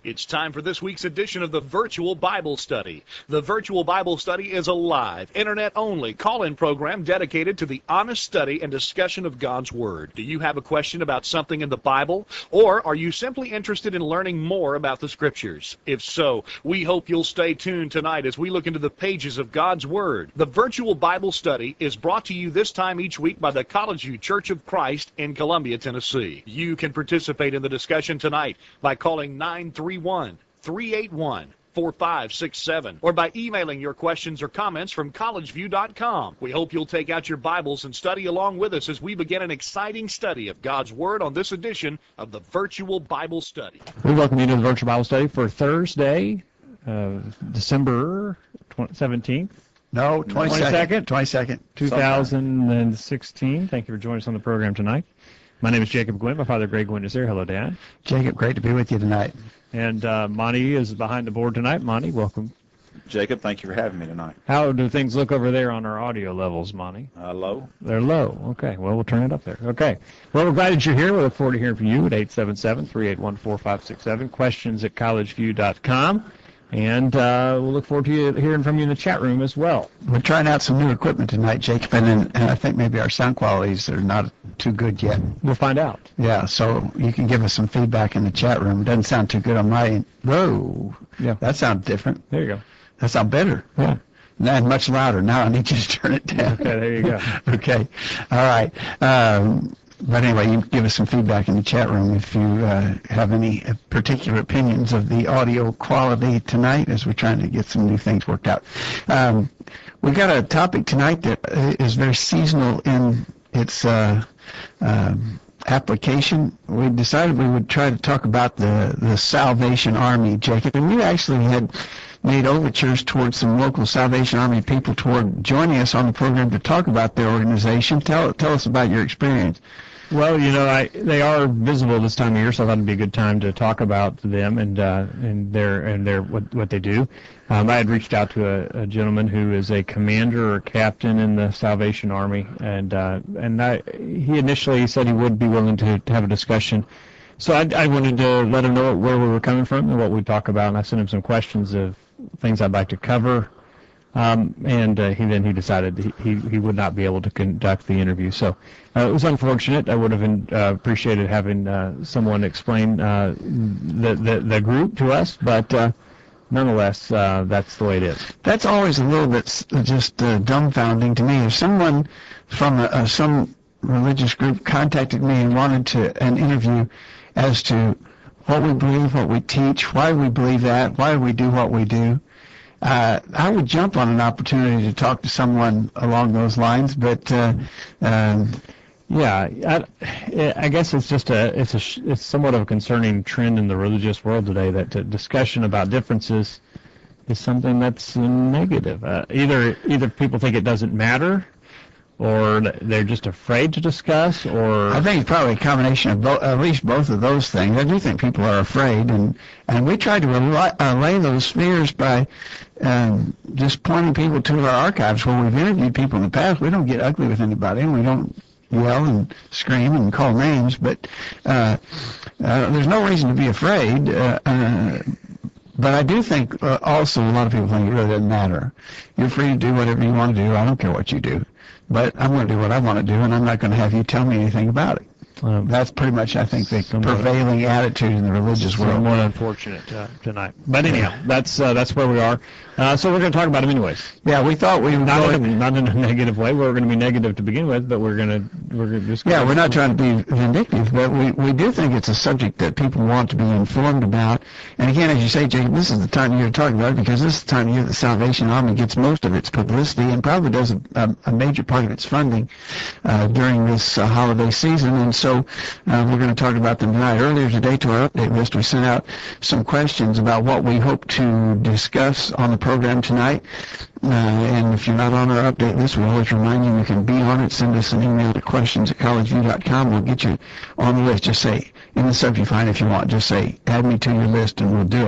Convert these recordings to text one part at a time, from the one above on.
It's time for this week's edition of the Virtual Bible Study. The Virtual Bible Study is a live, internet-only call-in program dedicated to the honest study and discussion of God's Word. Do you have a question about something in the Bible? Or are you simply interested in learning more about the Scriptures? If so, we hope you'll stay tuned tonight as we look into the pages of God's Word. The Virtual Bible Study is brought to you this time each week by the College View Church of Christ in Columbia, Tennessee. You can participate in the discussion tonight by calling 931-381-4567 or by emailing your questions or comments from collegeview.com. We hope you'll take out your Bibles and study along with us as we begin an exciting study of God's Word on this edition of the Virtual Bible Study. We welcome you to the Virtual Bible Study for Thursday, December 17th. No, 22nd. 2016. Thank you for joining us on the program tonight. My name is Jacob Gwynn. My father, Greg Gwynn, is there. Hello, Dad. Jacob, great to be with you tonight. And Monty is behind the board tonight. Monty, welcome. Jacob, thank you for having me tonight. How do things look over there on our audio levels, Monty? Low. They're low. Okay. Well, we'll turn it up there. Okay. Well, we're glad that you're here. We look forward to hearing from you at 877-381-4567, questions at collegeview.com. And we'll look forward to hearing from you in the chat room as well. We're trying out some new equipment tonight, Jacob, and I think maybe our sound qualities are not too good yet. We'll find out. Yeah, so you can give us some feedback in the chat room. It doesn't sound too good on my end. Whoa, yeah, that sounds different. There you go. That sounds better. Yeah. And much louder. Now I need you to turn it down. Okay, there you go. Okay, all right. But anyway, you can give us some feedback in the chat room if you have any particular opinions of the audio quality tonight as we're trying to get some new things worked out. We've got a topic tonight that is very seasonal in its application. We decided we would try to talk about the Salvation Army, Jacob, and we actually had made overtures towards some local Salvation Army people toward joining us on the program to talk about their organization. Tell us about your experience. Well, you know, they are visible this time of year, so I thought it'd be a good time to talk about them and their what they do. I had reached out to a gentleman who is a commander or captain in the Salvation Army, and he initially said he would be willing to have a discussion. So I wanted to let him know where we were coming from and what we'd talk about, and I sent him some questions of things I'd like to cover. And he decided he would not be able to conduct the interview. So it was unfortunate. I would have appreciated having someone explain the group to us, but nonetheless, that's the way it is. That's always a little bit just dumbfounding to me. If someone from some religious group contacted me and wanted an interview as to what we believe, what we teach, why we believe that, why we do what we do, I would jump on an opportunity to talk to someone along those lines, but I guess it's just it's somewhat of a concerning trend in the religious world today that discussion about differences is something that's negative. Either people think it doesn't matter, or they're just afraid to discuss, or I think it's probably a combination of at least both of those things. I do think people are afraid, and we try to allay those fears by just pointing people to our archives where we've interviewed people in the past. We don't get ugly with anybody, and we don't yell and scream and call names, but there's no reason to be afraid. But I do think also a lot of people think it really doesn't matter. You're free to do whatever you want to do. I don't care what you do. But I'm going to do what I want to do, and I'm not going to have you tell me anything about it. That's pretty much, I think, the prevailing attitude in the religious world. More unfortunate tonight. But anyhow, that's where we are. So we're going to talk about them anyways. Yeah, we thought we would not in a negative way. We're going to be negative to begin with, but we're just. Yeah, we're not trying to be vindictive, but we do think it's a subject that people want to be informed about. And again, as you say, Jacob, this is the time of year to talk about it because this is the time of year the Salvation Army gets most of its publicity and probably does a major part of its funding during this holiday season. And so we're going to talk about them tonight. Earlier today, to our update list, we sent out some questions about what we hope to discuss on the program tonight. And if you're not on our update list, we always remind you can be on it. Send us an email to questions@collegeview.com. We'll get you on the list. Just say, in the subject line if you want, just say, add me to your list, and we'll do it.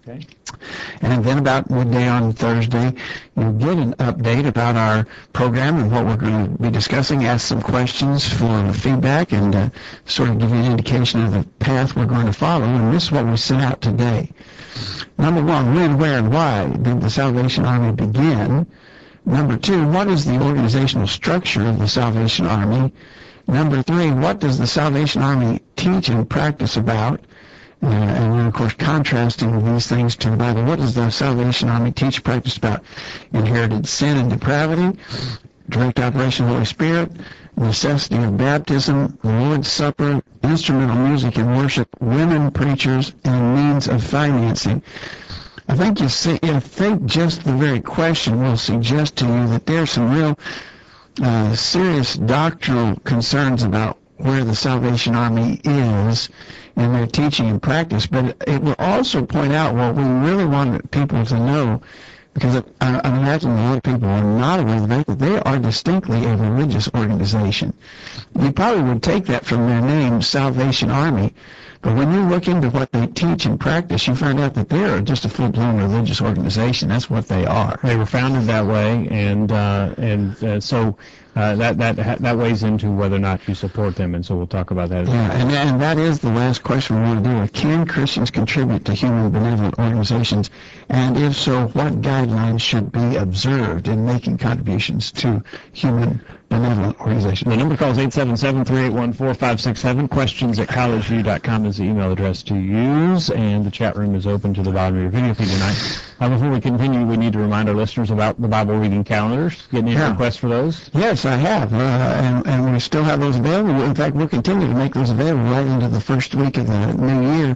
Okay. And then about midday on Thursday, you'll get an update about our program and what we're going to be discussing, ask some questions for feedback, and sort of give you an indication of the path we're going to follow. And this is what we set out today. Number one, when, where, and why did the Salvation Army begin? Number two, what is the organizational structure of the Salvation Army? Number three, what does the Salvation Army teach and practice about? And then, of course, contrasting these things to the Bible. What does the Salvation Army teach and practice about? Inherited sin and depravity, direct operation of the Holy Spirit, necessity of baptism, the Lord's Supper, instrumental music and worship, women preachers, and means of financing. I think just the very question will suggest to you that there's some real serious doctrinal concerns about where the Salvation Army is in their teaching and practice, but it will also point out what we really want people to know, because I imagine a lot of people are not aware of the fact that they are distinctly a religious organization. You probably would take that from their name, Salvation Army, but when you look into what they teach and practice, you find out that they are just a full-blown religious organization. That's what they are. They were founded that way, and so that weighs into whether or not you support them, and so we'll talk about that. Yeah, and that is the last question we want to deal with. Can Christians contribute to human benevolent organizations? And if so, what guidelines should be observed in making contributions to human benevolent organizations? The number to call is 877-381-4567. Questions@collegeview.com is the email address to use, and the chat room is open to the bottom of your video feed tonight. Before we continue, we need to remind our listeners about the Bible reading calendars. Getting any requests for those? Yes, I have, and we still have those available. In fact, we'll continue to make those available right into the first week of the new year.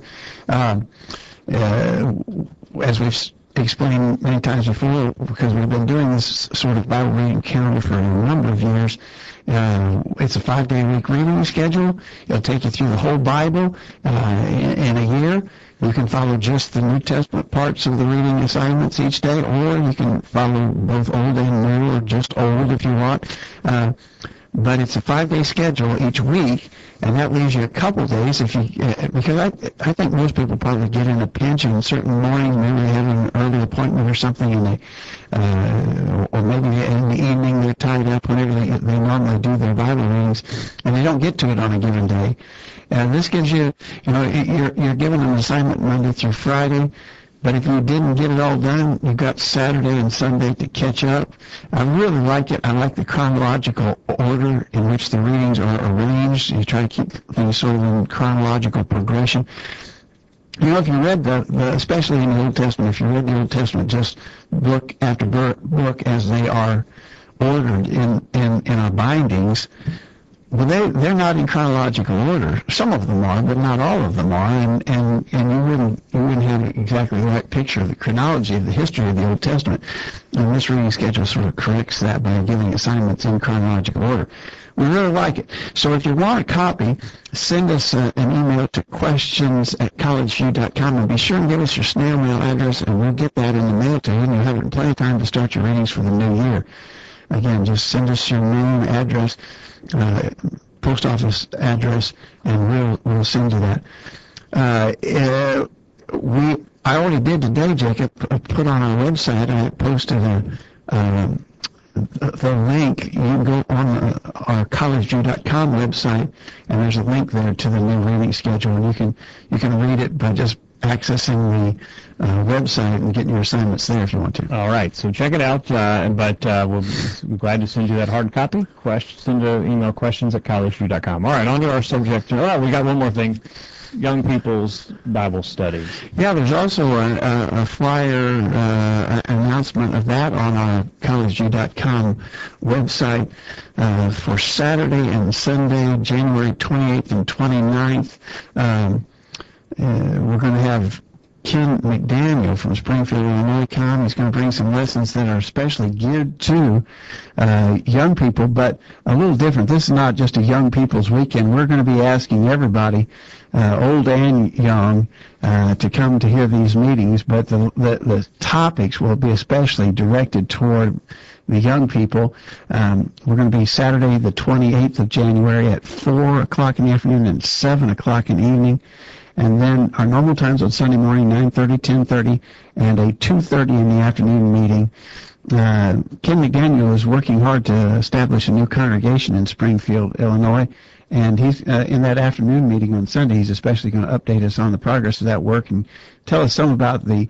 As we've explained many times before, because we've been doing this sort of Bible reading calendar for a number of years. It's a 5-day week reading schedule. It'll take you through the whole Bible in a year. You can follow just the New Testament parts of the reading assignments each day, or you can follow both Old and New, or just Old if you want. But it's a 5-day schedule each week, and that leaves you a couple days because I think most people probably get in a pinch on a certain morning, maybe they have an early appointment or something, and or maybe in the evening they're tied up whenever they normally do their Bible readings, and they don't get to it on a given day. And this gives you, you're given an assignment Monday through Friday. But if you didn't get it all done, you've got Saturday and Sunday to catch up. I really like it. I like the chronological order in which the readings are arranged. You try to keep things sort of in chronological progression. If you read especially in the Old Testament, if you read the Old Testament just book after book as they are ordered in our bindings, well, they're not in chronological order. Some of them are, but not all of them are, and you wouldn't have exactly the right picture of the chronology of the history of the Old Testament. And this reading schedule sort of corrects that by giving assignments in chronological order. We really like it. So if you want a copy, send us an email to questions@collegeview.com, and be sure and give us your snail mail address, and we'll get that in the mail to you, and you'll have plenty of time to start your readings for the new year. Again, just send us your name, address, post office address, and we'll send you that. I already did today, Jacob. I put on our website. I posted the link. You can go on our collegeview.com website, and there's a link there to the new reading schedule, and you can read it by just accessing the website and getting your assignments there if you want to. All right, so check it out, but we'll be glad to send you that hard copy. Send an email, questions@collegeview.com. All right, on to our subject. All right, we got one more thing. Young People's Bible Study. Yeah, there's also a flyer announcement of that on our collegeview.com website for Saturday and Sunday, January 28th and 29th. We're going to have Ken McDaniel from Springfield, Illinois come. He's going to bring some lessons that are especially geared to young people, but a little different. This is not just a young people's weekend. We're going to be asking everybody, old and young, to come to hear these meetings, but the topics will be especially directed toward the young people. We're going to be Saturday the 28th of January at 4 o'clock in the afternoon and 7 o'clock in the evening. And then our normal times on Sunday morning, 9:30, 10:30, and a 2:30 in the afternoon meeting. Ken McDaniel is working hard to establish a new congregation in Springfield, Illinois, and he's in that afternoon meeting on Sunday. He's especially going to update us on the progress of that work and tell us some about the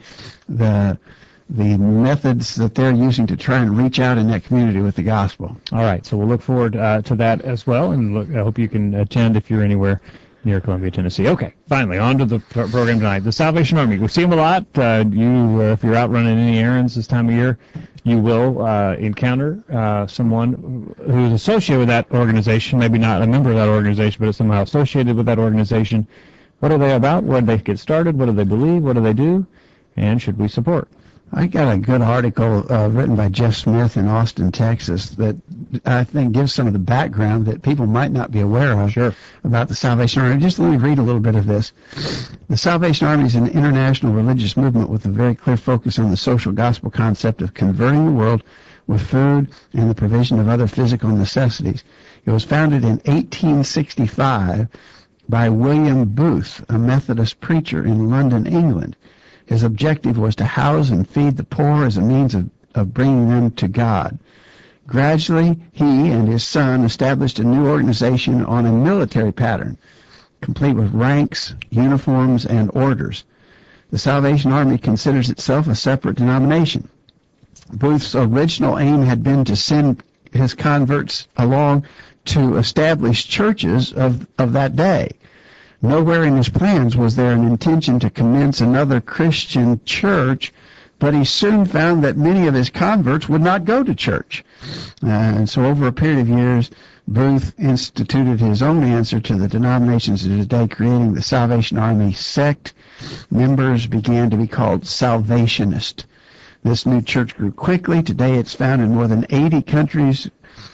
methods that they're using to try and reach out in that community with the gospel. All right, so we'll look forward to that as well, and I hope you can attend if you're anywhere near Columbia, Tennessee. Okay, finally, on to the program tonight. The Salvation Army. We see them a lot. If you're out running any errands this time of year, you will encounter someone who's associated with that organization, maybe not a member of that organization, but is somehow associated with that organization. What are they about? Where did they get started? What do they believe? What do they do? And should we support? I got a good article written by Jeff Smith in Austin, Texas, that I think gives some of the background that people might not be aware of about the Salvation Army. Just let me read a little bit of this. The Salvation Army is an international religious movement with a very clear focus on the social gospel concept of converting the world with food and the provision of other physical necessities. It was founded in 1865 by William Booth, a Methodist preacher in London, England. His objective was to house and feed the poor as a means of bringing them to God. Gradually, he and his son established a new organization on a military pattern, complete with ranks, uniforms, and orders. The Salvation Army considers itself a separate denomination. Booth's original aim had been to send his converts along to establish churches of that day. Nowhere in his plans was there an intention to commence another Christian church, but he soon found that many of his converts would not go to church. And so over a period of years, Booth instituted his own answer to the denominations of today, creating the Salvation Army sect. Members began to be called Salvationists. This new church grew quickly. Today it's found in more than 80 countries,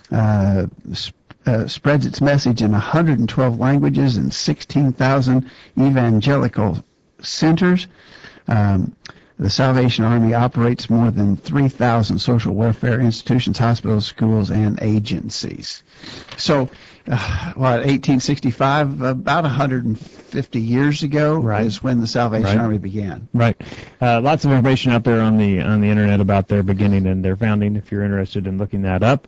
spreads its message in 112 languages and 16,000 evangelical centers. The Salvation Army operates more than 3,000 social welfare institutions, hospitals, schools, and agencies. So, 1865, about 150 years ago is when the Salvation Army began. Right. Lots of information out there on the internet about their beginning and their founding, if you're interested in looking that up.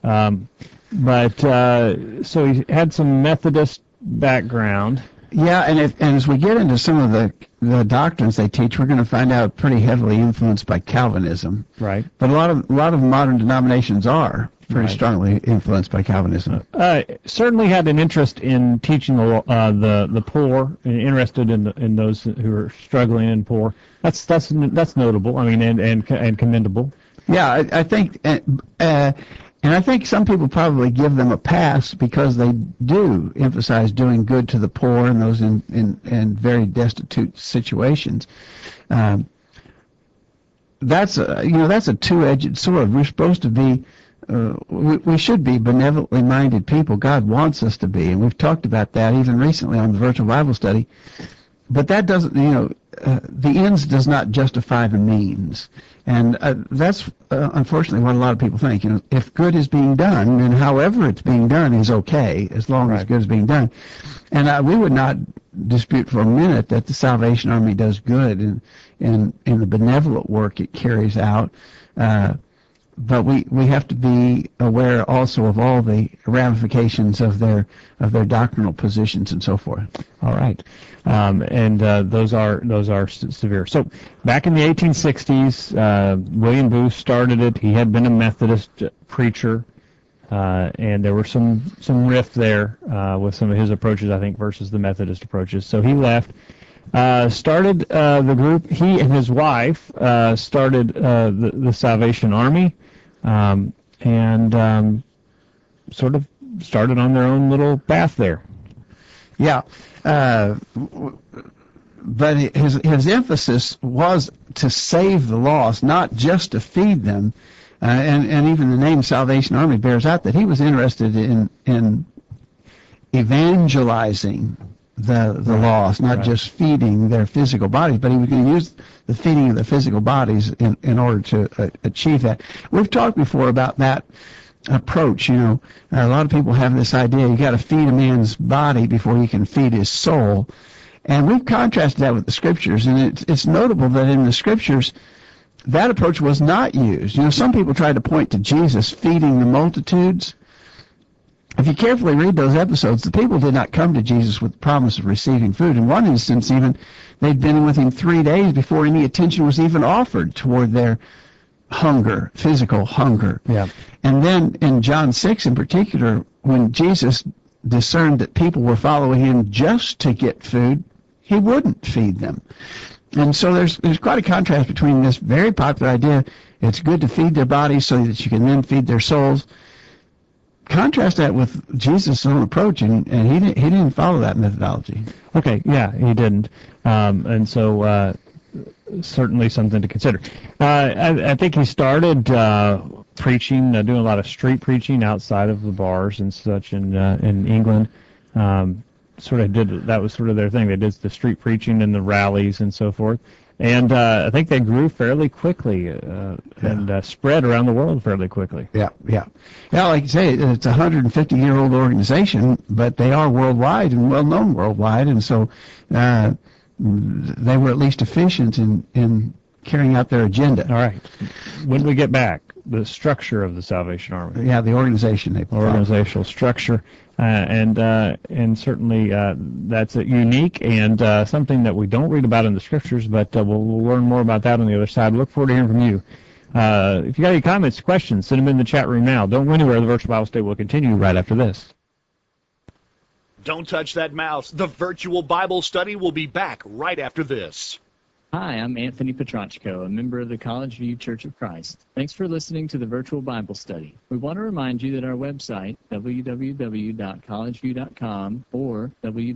So he had some Methodist background. Yeah, and as we get into some of the doctrines they teach, we're going to find out pretty heavily influenced by Calvinism. Right. But a lot of modern denominations are pretty strongly influenced by Calvinism. Certainly had an interest in teaching the poor, and interested in those who are struggling and poor. That's notable. I mean, and commendable. Yeah, I think. And I think some people probably give them a pass because they do emphasize doing good to the poor and those in very destitute situations. That's a two-edged sword. We're supposed to be, we should be benevolently minded people. God wants us to be, and we've talked about that even recently on the virtual Bible study. But that doesn't, the ends does not justify the means. And that's unfortunately what a lot of people think. If good is being done, then however it's being done is okay, as long as good is being done. And we would not dispute for a minute that the Salvation Army does good in the benevolent work it carries out. But we have to be aware also of all the ramifications of their doctrinal positions and so forth. All right, and those are severe. So back in the 1860s, William Booth started it. He had been a Methodist preacher, and there were some rift there with some of his approaches, I think, versus the Methodist approaches. So he left. Started the group. He and his wife started the Salvation Army, and sort of started on their own little path there. Yeah, but his emphasis was to save the lost, not just to feed them. And even the name Salvation Army bears out that he was interested in evangelizing the lost, not just feeding their physical bodies, but he was going to use the feeding of the physical bodies in order to achieve that. We've talked before about that approach. A lot of people have this idea you got to feed a man's body before you can feed his soul, And we've contrasted that with the Scriptures, and it's notable that in the Scriptures, that approach was not used. You know, some people try to point to Jesus feeding the multitudes. If you carefully read those episodes, the people did not come to Jesus with the promise of receiving food. In one instance, even, they'd been with him 3 days before any attention was even offered toward their hunger, physical hunger. Yeah. And then in John 6 in particular, when Jesus discerned that people were following him just to get food, he wouldn't feed them. And so there's quite a contrast between this very popular idea, it's good to feed their bodies so that you can then feed their souls. Contrast that with Jesus' own approach, and he didn't follow that methodology. Okay, yeah, he didn't. And so certainly something to consider. I think he started preaching, doing a lot of street preaching outside of the bars and such in England. That was sort of their thing. They did the street preaching and the rallies and so forth. And I think they grew fairly quickly and spread around the world fairly quickly. Yeah. Like you say, it's a 150-year-old organization, but they are worldwide and well-known worldwide, and so they were at least efficient in carrying out their agenda. All right. When we get back, the structure of the Salvation Army. Yeah, the organization they organizational structure, and certainly that's unique and something that we don't read about in the Scriptures, but we'll learn more about that on the other side. Look forward to hearing from you. If you got any comments, questions, send them in the chat room now. Don't go anywhere. The Virtual Bible Study will continue right after this. Don't touch that mouse. The Virtual Bible Study will be back right after this. Hi, I'm Anthony Petrachko, a member of the College View Church of Christ. Thanks for listening to the Virtual Bible Study. We want to remind you that our website, www.collegeview.com or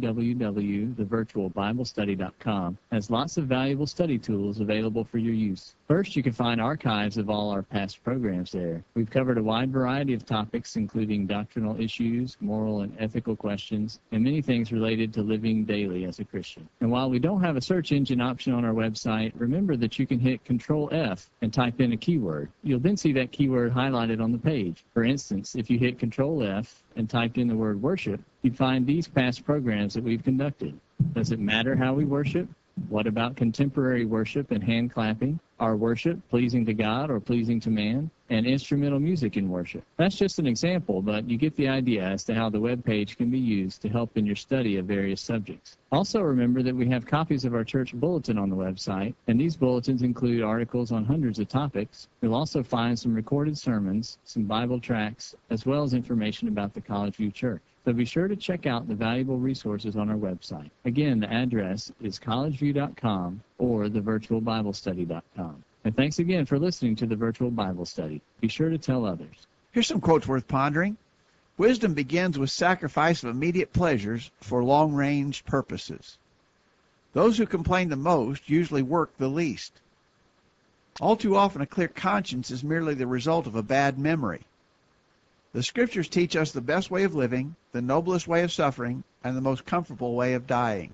www.thevirtualbiblestudy.com, has lots of valuable study tools available for your use. First, you can find archives of all our past programs there. We've covered a wide variety of topics, including doctrinal issues, moral and ethical questions, and many things related to living daily as a Christian. And while we don't have a search engine option on our website, remember that you can hit Control F and type in a keyword. You'll then see that keyword highlighted on the page. For instance, if you hit Control F and typed in the word worship, you'd find these past programs that we've conducted. Does it matter how we worship? What about contemporary worship and hand clapping? Our worship pleasing to God or pleasing to man? And instrumental music in worship. That's just an example, but you get the idea as to how the web page can be used to help in your study of various subjects. Also remember that we have copies of our church bulletin on the website, and these bulletins include articles on hundreds of topics. You'll also find some recorded sermons, some Bible tracts, as well as information about the College View Church. So be sure to check out the valuable resources on our website. Again, the address is collegeview.com or thevirtualbiblestudy.com. And thanks again for listening to the Virtual Bible Study. Be sure to tell others. Here's some quotes worth pondering. Wisdom begins with sacrifice of immediate pleasures for long-range purposes. Those who complain the most usually work the least. All too often, a clear conscience is merely the result of a bad memory. The Scriptures teach us the best way of living, the noblest way of suffering, and the most comfortable way of dying.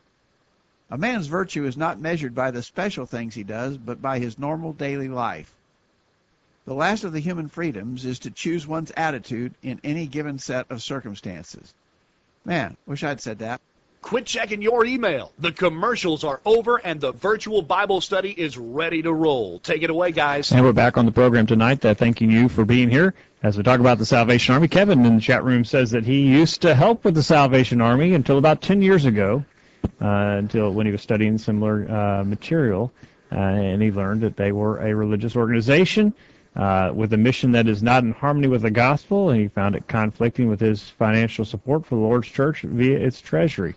A man's virtue is not measured by the special things he does, but by his normal daily life. The last of the human freedoms is to choose one's attitude in any given set of circumstances. Man, wish I'd said that. Quit checking your email. The commercials are over and the Virtual Bible Study is ready to roll. Take it away, guys. And we're back on the program tonight, thanking you for being here as we talk about the Salvation Army. Kevin in the chat room says that he used to help with the Salvation Army until about 10 years ago, until when he was studying similar material, and he learned that they were a religious organization with a mission that is not in harmony with the gospel, and he found it conflicting with his financial support for the Lord's church via its treasury.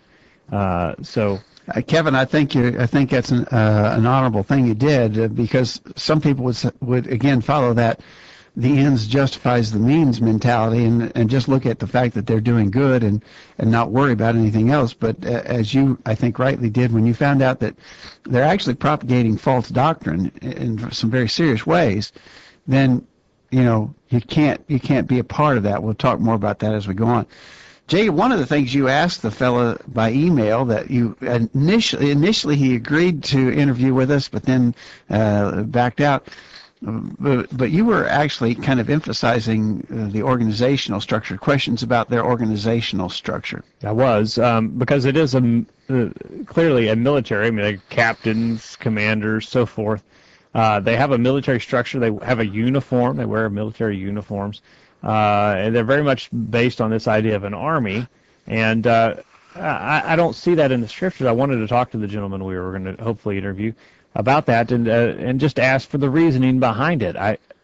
Kevin, I think that's an honorable thing you did, because some people would again follow that the ends justifies the means mentality and just look at the fact that they're doing good and not worry about anything else. But as you, I think, rightly did, when you found out that they're actually propagating false doctrine in some very serious ways, then you can't be a part of that. We'll talk more about that as we go on. Jay, one of the things you asked the fella by email that you initially he agreed to interview with us, but then backed out. But you were actually kind of emphasizing the organizational structure, questions about their organizational structure. I was, because it is clearly a military. I mean, like captains, commanders, so forth. They have a military structure. They have a uniform. They wear military uniforms. And they're very much based on this idea of an army. And I don't see that in the scriptures. I wanted to talk to the gentleman we were going to hopefully interview about that, and just ask for the reasoning behind it.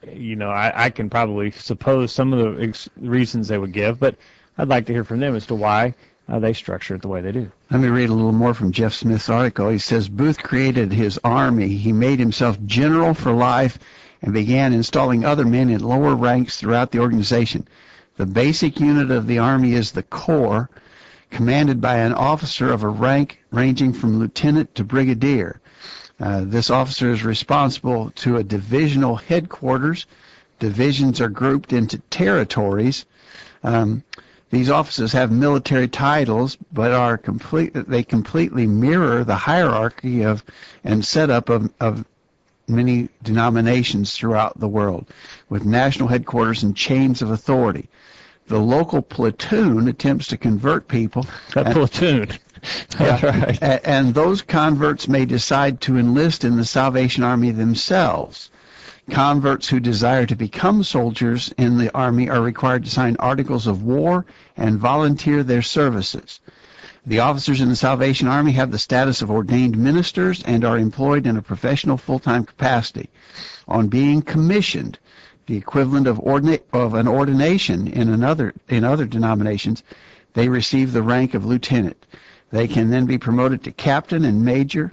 I can probably suppose some of the reasons they would give, but I'd like to hear from them as to why they structure it the way they do. Let me read a little more from Jeff Smith's article. He says, Booth created his army. He made himself general for life and began installing other men in lower ranks throughout the organization. The basic unit of the army is the Corps, commanded by an officer of a rank ranging from lieutenant to brigadier. This officer is responsible to a divisional headquarters. Divisions are grouped into territories. These officers have military titles, but they completely mirror the hierarchy and setup of many denominations throughout the world, with national headquarters and chains of authority. The local platoon attempts to convert people. Platoon. That's right. And those converts may decide to enlist in the Salvation Army themselves. Converts who desire to become soldiers in the Army are required to sign articles of war and volunteer their services. The officers in the Salvation Army have the status of ordained ministers and are employed in a professional full-time capacity. On being commissioned, the equivalent of an ordination in other denominations, they receive the rank of lieutenant. They can then be promoted to captain and major.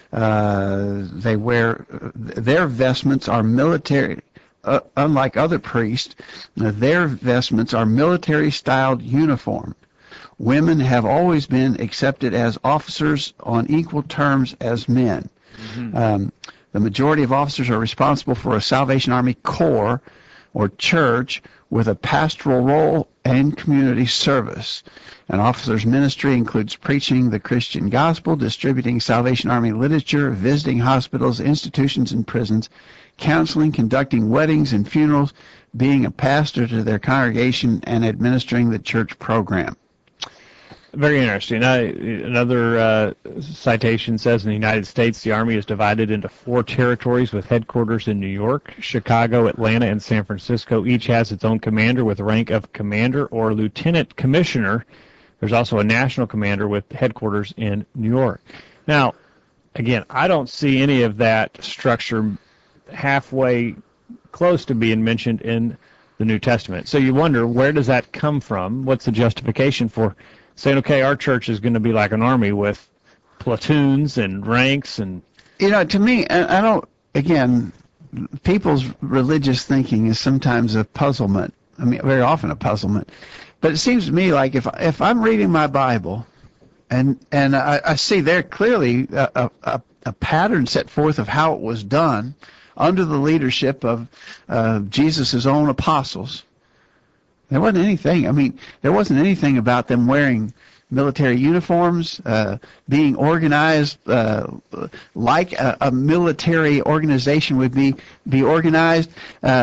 They wear their vestments are military. Unlike other priests, their vestments are military-styled uniform. Women have always been accepted as officers on equal terms as men. Mm-hmm. The majority of officers are responsible for a Salvation Army Corps or church with a pastoral role and community service. An officer's ministry includes preaching the Christian gospel, distributing Salvation Army literature, visiting hospitals, institutions, and prisons, counseling, conducting weddings and funerals, being a pastor to their congregation, and administering the church program. Very interesting. Another citation says in the United States, the Army is divided into 4 territories with headquarters in New York, Chicago, Atlanta, and San Francisco. Each has its own commander with the rank of commander or lieutenant commissioner. There's also a national commander with headquarters in New York. Now, again, I don't see any of that structure halfway close to being mentioned in the New Testament. So you wonder, where does that come from? What's the justification for saying, okay, our church is going to be like an army with platoons and ranks? And to me, I don't, again, people's religious thinking is sometimes a puzzlement. I mean, very often a puzzlement. But it seems to me like if I'm reading my Bible and I see there clearly a pattern set forth of how it was done under the leadership of Jesus' own apostles, there wasn't anything about them wearing military uniforms, being organized like a military organization would be organized.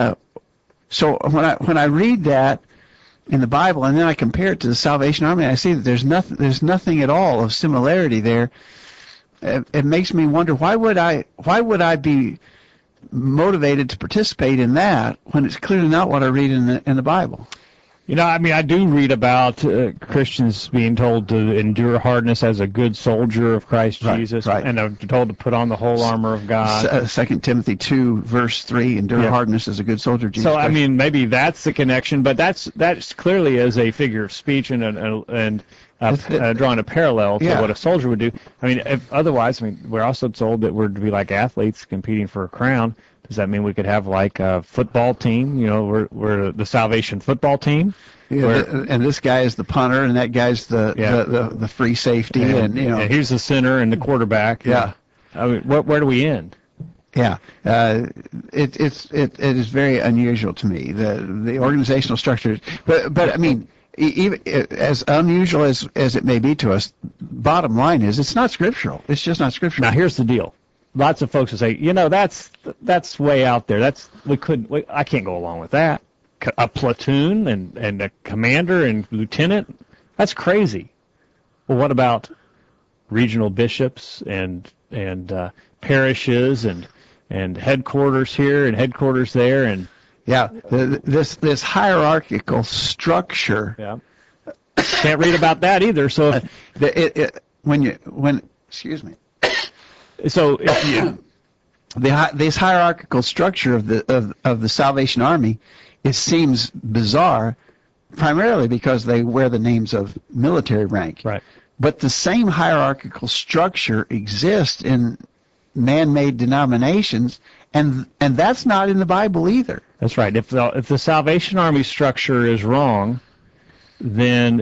So when I read that in the Bible and then I compare it to the Salvation Army, I see that there's nothing at all of similarity there. It makes me wonder, why would I be motivated to participate in that when it's clearly not what I read in the Bible? I do read about Christians being told to endure hardness as a good soldier of Christ Jesus, right. And they're told to put on the whole armor of God. 2 Timothy 2, verse 3, endure hardness as a good soldier of Jesus Christ. So, maybe that's the connection, but that's clearly as a figure of speech and drawing a parallel to what a soldier would do. Otherwise, we're also told that we're to be like athletes competing for a crown. Does that mean we could have like a football team? We're the Salvation football team. Yeah, and this guy is the punter, and that guy's the free safety, and here's the center and the quarterback. Yeah. Where do we end? Yeah, it is very unusual to me, the organizational structure. But even as unusual as it may be to us, bottom line is it's not scriptural. It's just not scriptural. Now here's the deal. lots of folks will say, that's way out there. I can't go along with that. A platoon and a commander and lieutenant, that's crazy. Well, what about regional bishops and parishes and headquarters here and headquarters there and this hierarchical structure. Yeah. Can't read about that either. So excuse me. So if you this hierarchical structure of the Salvation Army, it seems bizarre, primarily because they wear the names of military rank. Right. But the same hierarchical structure exists in man-made denominations, and that's not in the Bible either. That's right. If the Salvation Army structure is wrong, then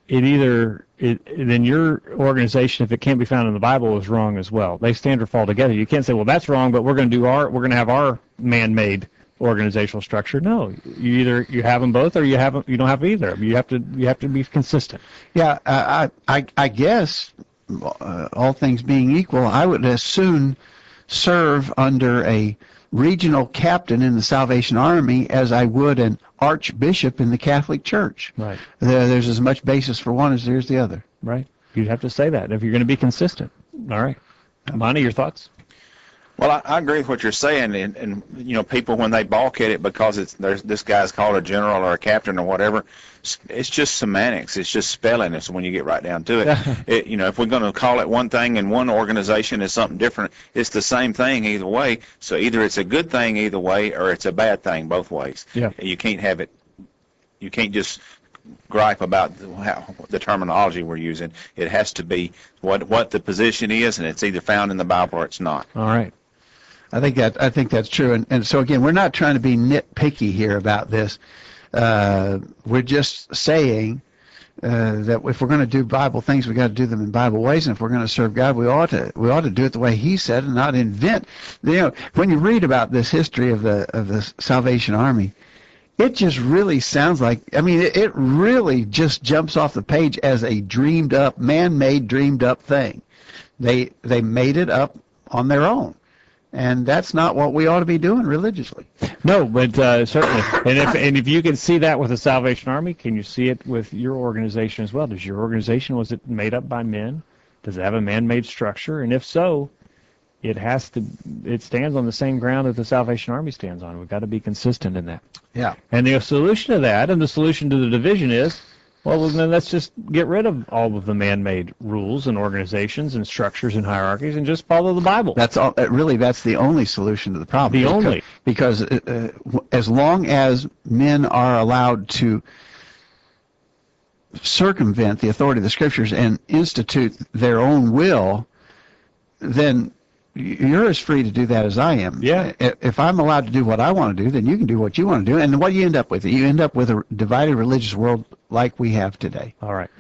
then your organization, if it can't be found in the Bible, is wrong as well. They stand or fall together. You can't say, well, that's wrong, but we're going to have our man-made organizational structure. No, you have them both, or you don't have either. You have to be consistent. Yeah, I guess all things being equal, I would as soon serve under a regional captain in the Salvation Army as I would an archbishop in the Catholic Church. Right. There's as much basis for one as there's the other. Right. You'd have to say that if you're going to be consistent. All right. Monty, your thoughts? Well, I agree with what you're saying, and people, when they balk at it because this guy's called a general or a captain or whatever, it's just semantics. It's just spelling. It's when you get right down to it. If we're going to call it one thing and one organization is something different, it's the same thing either way. So either it's a good thing either way, or it's a bad thing both ways. Yeah. You can't have it. You can't just gripe about the terminology we're using. It has to be what the position is, and it's either found in the Bible or it's not. All right. I think that's true, and so again, we're not trying to be nitpicky here about this. We're just saying that if we're going to do Bible things, we got to do them in Bible ways, and if we're going to serve God, we ought to do it the way He said, and not invent. When you read about this history of the Salvation Army, it just really sounds like, it really just jumps off the page as a dreamed up, man-made, dreamed up thing. They made it up on their own. And that's not what we ought to be doing religiously. No, but certainly. And if you can see that with the Salvation Army, can you see it with your organization as well? Was it made up by men? Does it have a man-made structure? And if so, it stands on the same ground that the Salvation Army stands on. We've got to be consistent in that. Yeah. And the solution to that, and the solution to the division is, well, then let's just get rid of all of the man-made rules and organizations and structures and hierarchies and just follow the Bible. That's all. Really, that's the only solution to the problem. Because as long as men are allowed to circumvent the authority of the Scriptures and institute their own will, then you're as free to do that as I am. Yeah. If I'm allowed to do what I want to do, then you can do what you want to do. And what do you end up with? You end up with a divided religious world like we have today. All right.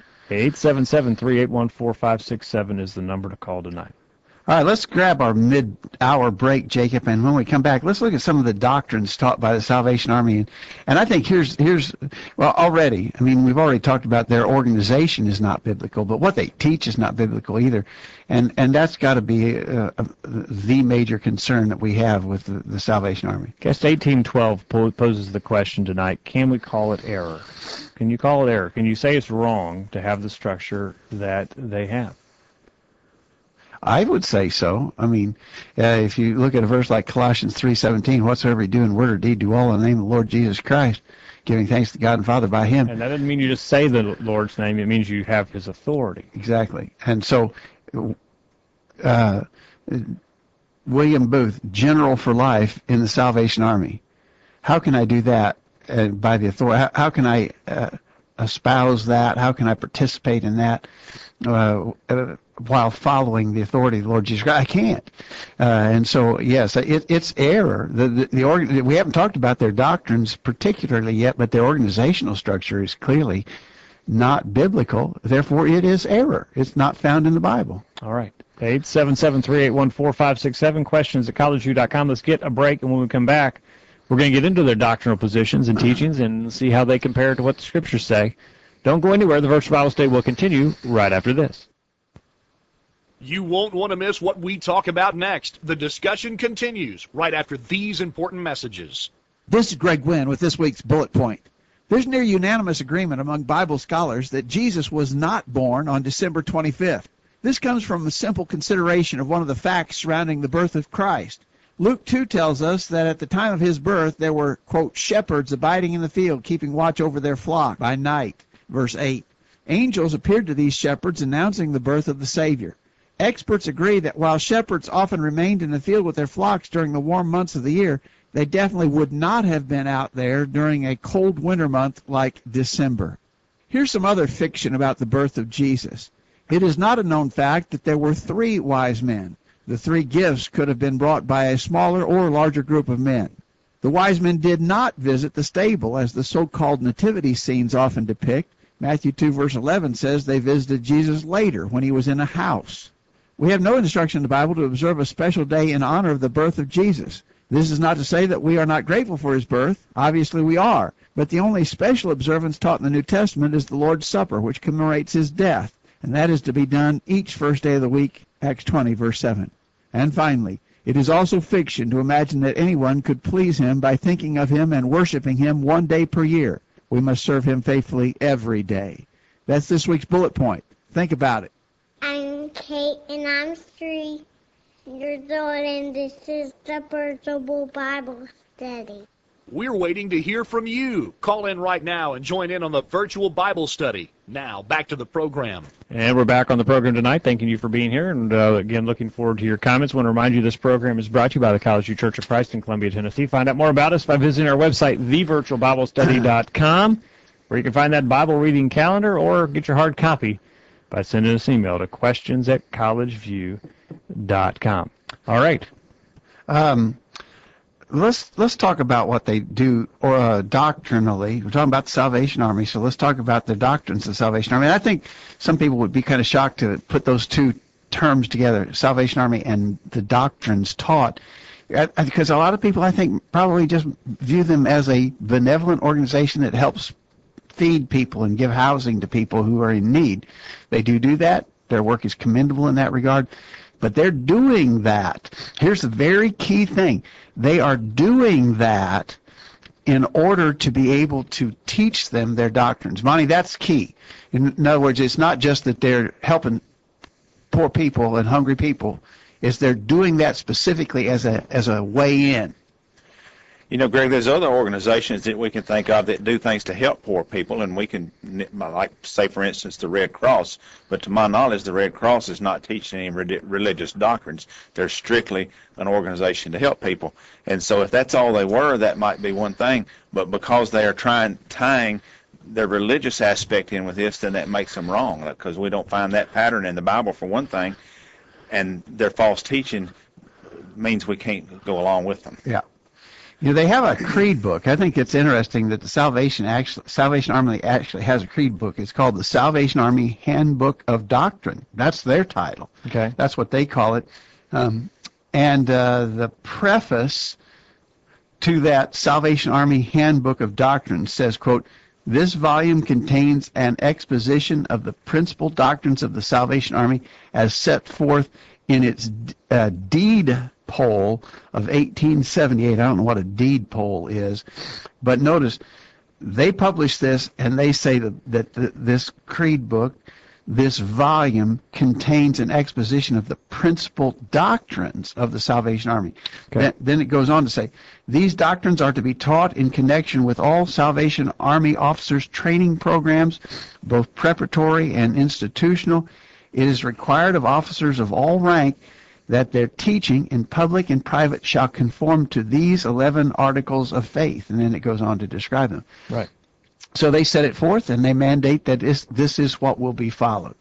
877-381-4567 is the number to call tonight. All right, let's grab our mid-hour break, Jacob, and when we come back, let's look at some of the doctrines taught by the Salvation Army. And I think here's already, we've already talked about their organization is not biblical, but what they teach is not biblical either. And that's got to be the major concern that we have with the Salvation Army. Guest 1812 poses the question tonight, can we call it error? Can you call it error? Can you say it's wrong to have the structure that they have? I would say so. If you look at a verse like Colossians 3:17, whatsoever you do in word or deed, do all in the name of the Lord Jesus Christ, giving thanks to God and Father by Him. And that doesn't mean you just say the Lord's name. It means you have His authority. Exactly. And so, William Booth, General for Life in the Salvation Army. How can I do that by the authority? How can I espouse that? How can I participate in that while following the authority of the Lord Jesus Christ? I can't. And so, yes, it's error. We haven't talked about their doctrines particularly yet, but their organizational structure is clearly not biblical. Therefore, it is error. It's not found in the Bible. All right. 877-381-4567, questions at collegeview.com. Let's get a break, and when we come back, we're going to get into their doctrinal positions and teachings and see how they compare to what the Scriptures say. Don't go anywhere. The Virtual Bible Study will continue right after this. You won't want to miss what we talk about next. The discussion continues right after these important messages. This is Greg Wynn with this week's Bullet Point. There's near unanimous agreement among Bible scholars that Jesus was not born on December 25th. This comes from a simple consideration of one of the facts surrounding the birth of Christ. Luke 2 tells us that at the time of his birth there were, quote, shepherds abiding in the field, keeping watch over their flock by night. Verse 8. Angels appeared to these shepherds announcing the birth of the Savior. Experts agree that while shepherds often remained in the field with their flocks during the warm months of the year, they definitely would not have been out there during a cold winter month like December. Here's some other fiction about the birth of Jesus. It is not a known fact that there were 3 wise men. The 3 gifts could have been brought by a smaller or larger group of men. The wise men did not visit the stable, as the so-called nativity scenes often depict. Matthew 2 verse 11 says they visited Jesus later when he was in a house. We have no instruction in the Bible to observe a special day in honor of the birth of Jesus. This is not to say that we are not grateful for his birth. Obviously we are. But the only special observance taught in the New Testament is the Lord's Supper, which commemorates his death. And that is to be done each first day of the week, Acts 20, verse 7. And finally, it is also fiction to imagine that anyone could please him by thinking of him and worshiping him one day per year. We must serve him faithfully every day. That's this week's bullet point. Think about it. I'm Kate, and I'm 3 years old, and this is the Virtual Bible Study. We're waiting to hear from you. Call in right now and join in on the virtual Bible study. Now, back to the program. And we're back on the program tonight. Thanking you for being here. And again, looking forward to your comments. I want to remind you this program is brought to you by the College View Church of Christ in Columbia, Tennessee. Find out more about us by visiting our website, thevirtualbiblestudy.com, where you can find that Bible reading calendar or get your hard copy by sending us an email to questions@collegeview.com. All right. Let's talk about what they do doctrinally. We're talking about the Salvation Army, so let's talk about the doctrines of the Salvation Army. I think some people would be kind of shocked to put those two terms together, Salvation Army and the doctrines taught, because a lot of people, I think, probably just view them as a benevolent organization that helps feed people and give housing to people who are in need. They do that. Their work is commendable in that regard. But they're doing that. Here's the very key thing. They are doing that in order to be able to teach them their doctrines. Monty, that's key. In other words, it's not just that they're helping poor people and hungry people. It's they're doing that specifically as a way in. You know, Greg, there's other organizations that we can think of that do things to help poor people, and we can, like, say, for instance, the Red Cross. But to my knowledge, the Red Cross is not teaching any religious doctrines. They're strictly an organization to help people. And so if that's all they were, that might be one thing. But because they are tying their religious aspect in with this, then that makes them wrong, because we don't find that pattern in the Bible, for one thing, and their false teaching means we can't go along with them. Yeah. You know, they have a creed book. I think it's interesting that the Salvation Army actually has a creed book. It's called the Salvation Army Handbook of Doctrine. That's their title. Okay. That's what they call it. And the preface to that Salvation Army Handbook of Doctrine says, quote, "This volume contains an exposition of the principal doctrines of the Salvation Army as set forth in its deed poll of 1878. I don't know what a deed poll is, but notice they publish this, and they say that this creed book, this volume, contains an exposition of the principal doctrines of the Salvation Army. Okay. Then it goes on to say, these doctrines are to be taught in connection with all Salvation Army officers' training programs, both preparatory and institutional. It is required of officers of all rank that their teaching in public and private shall conform to these 11 articles of faith." And then it goes on to describe them. Right. So they set it forth, and they mandate that this is what will be followed.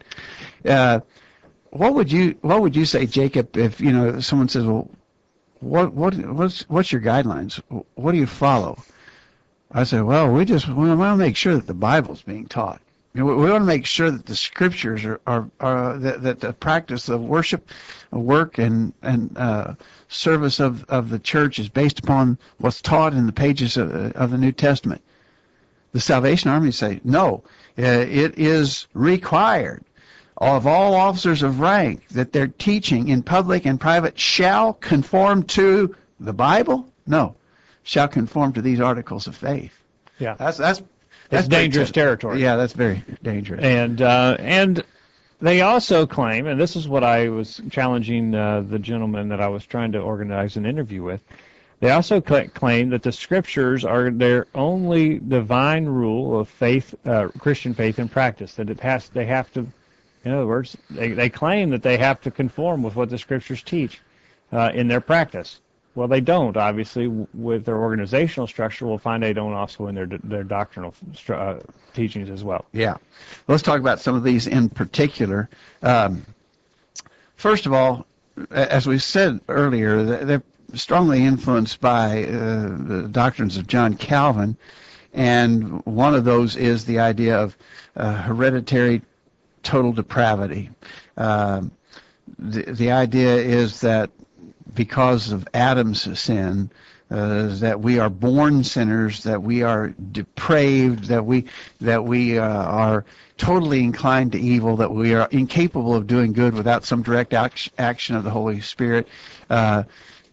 What would you say, Jacob, if someone says, "Well, what's your guidelines? What do you follow?" I say, "Well, we want to make sure that the Bible's being taught. We want to make sure that the scriptures are that the practice of worship, work, and service of the church is based upon what's taught in the pages of the New Testament." The Salvation Army say, no, it is required. of all officers of rank, that their teaching in public and private shall conform to the Bible? No, shall conform to these articles of faith. Yeah. That's dangerous territory. Yeah, that's very dangerous. And they also claim, and this is what I was challenging the gentleman that I was trying to organize an interview with, they also claim that the Scriptures are their only divine rule of faith, Christian faith and practice, that they have to, in other words, they claim that they have to conform with what the Scriptures teach in their practice. Well, they don't, obviously. With their organizational structure, we'll find they don't also in their doctrinal teachings as well. Yeah. Let's talk about some of these in particular. First of all, as we said earlier, they're strongly influenced by the doctrines of John Calvin, and one of those is the idea of hereditary total depravity. The idea is that because of Adam's sin, that we are born sinners, that we are depraved, that we are totally inclined to evil, that we are incapable of doing good without some direct action of the Holy Spirit, and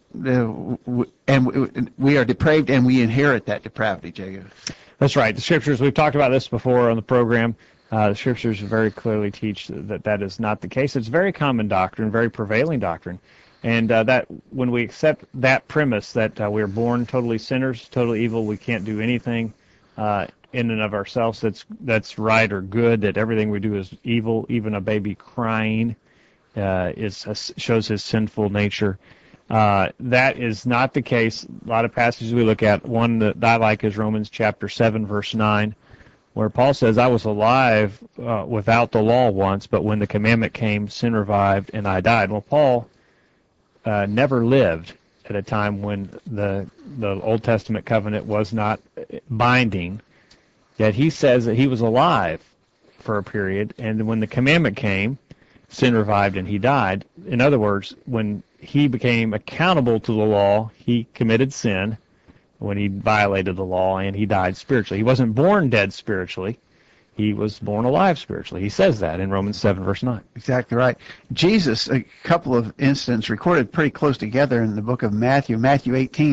we are depraved, and we inherit that depravity, Jacob. That's right. The Scriptures, we've talked about this before on the program. The Scriptures very clearly teach that is not the case. It's very common doctrine, very prevailing doctrine. And that when we accept that premise that we're born totally sinners, totally evil, we can't do anything in and of ourselves that's right or good, that everything we do is evil, even a baby crying shows his sinful nature. That is not the case. A lot of passages we look at, one that I like is Romans chapter 7, verse 9, where Paul says, I was alive without the law once, but when the commandment came, sin revived, and I died. Well, Paul never lived at a time when the Old Testament covenant was not binding, yet he says that he was alive for a period, and when the commandment came, sin revived and he died. In other words, when he became accountable to the law, he committed sin when he violated the law, and he died spiritually. He wasn't born dead spiritually. He was born alive spiritually. He says that in Romans 7, verse 9. Exactly right. Jesus, a couple of incidents recorded pretty close together in the book of Matthew. Matthew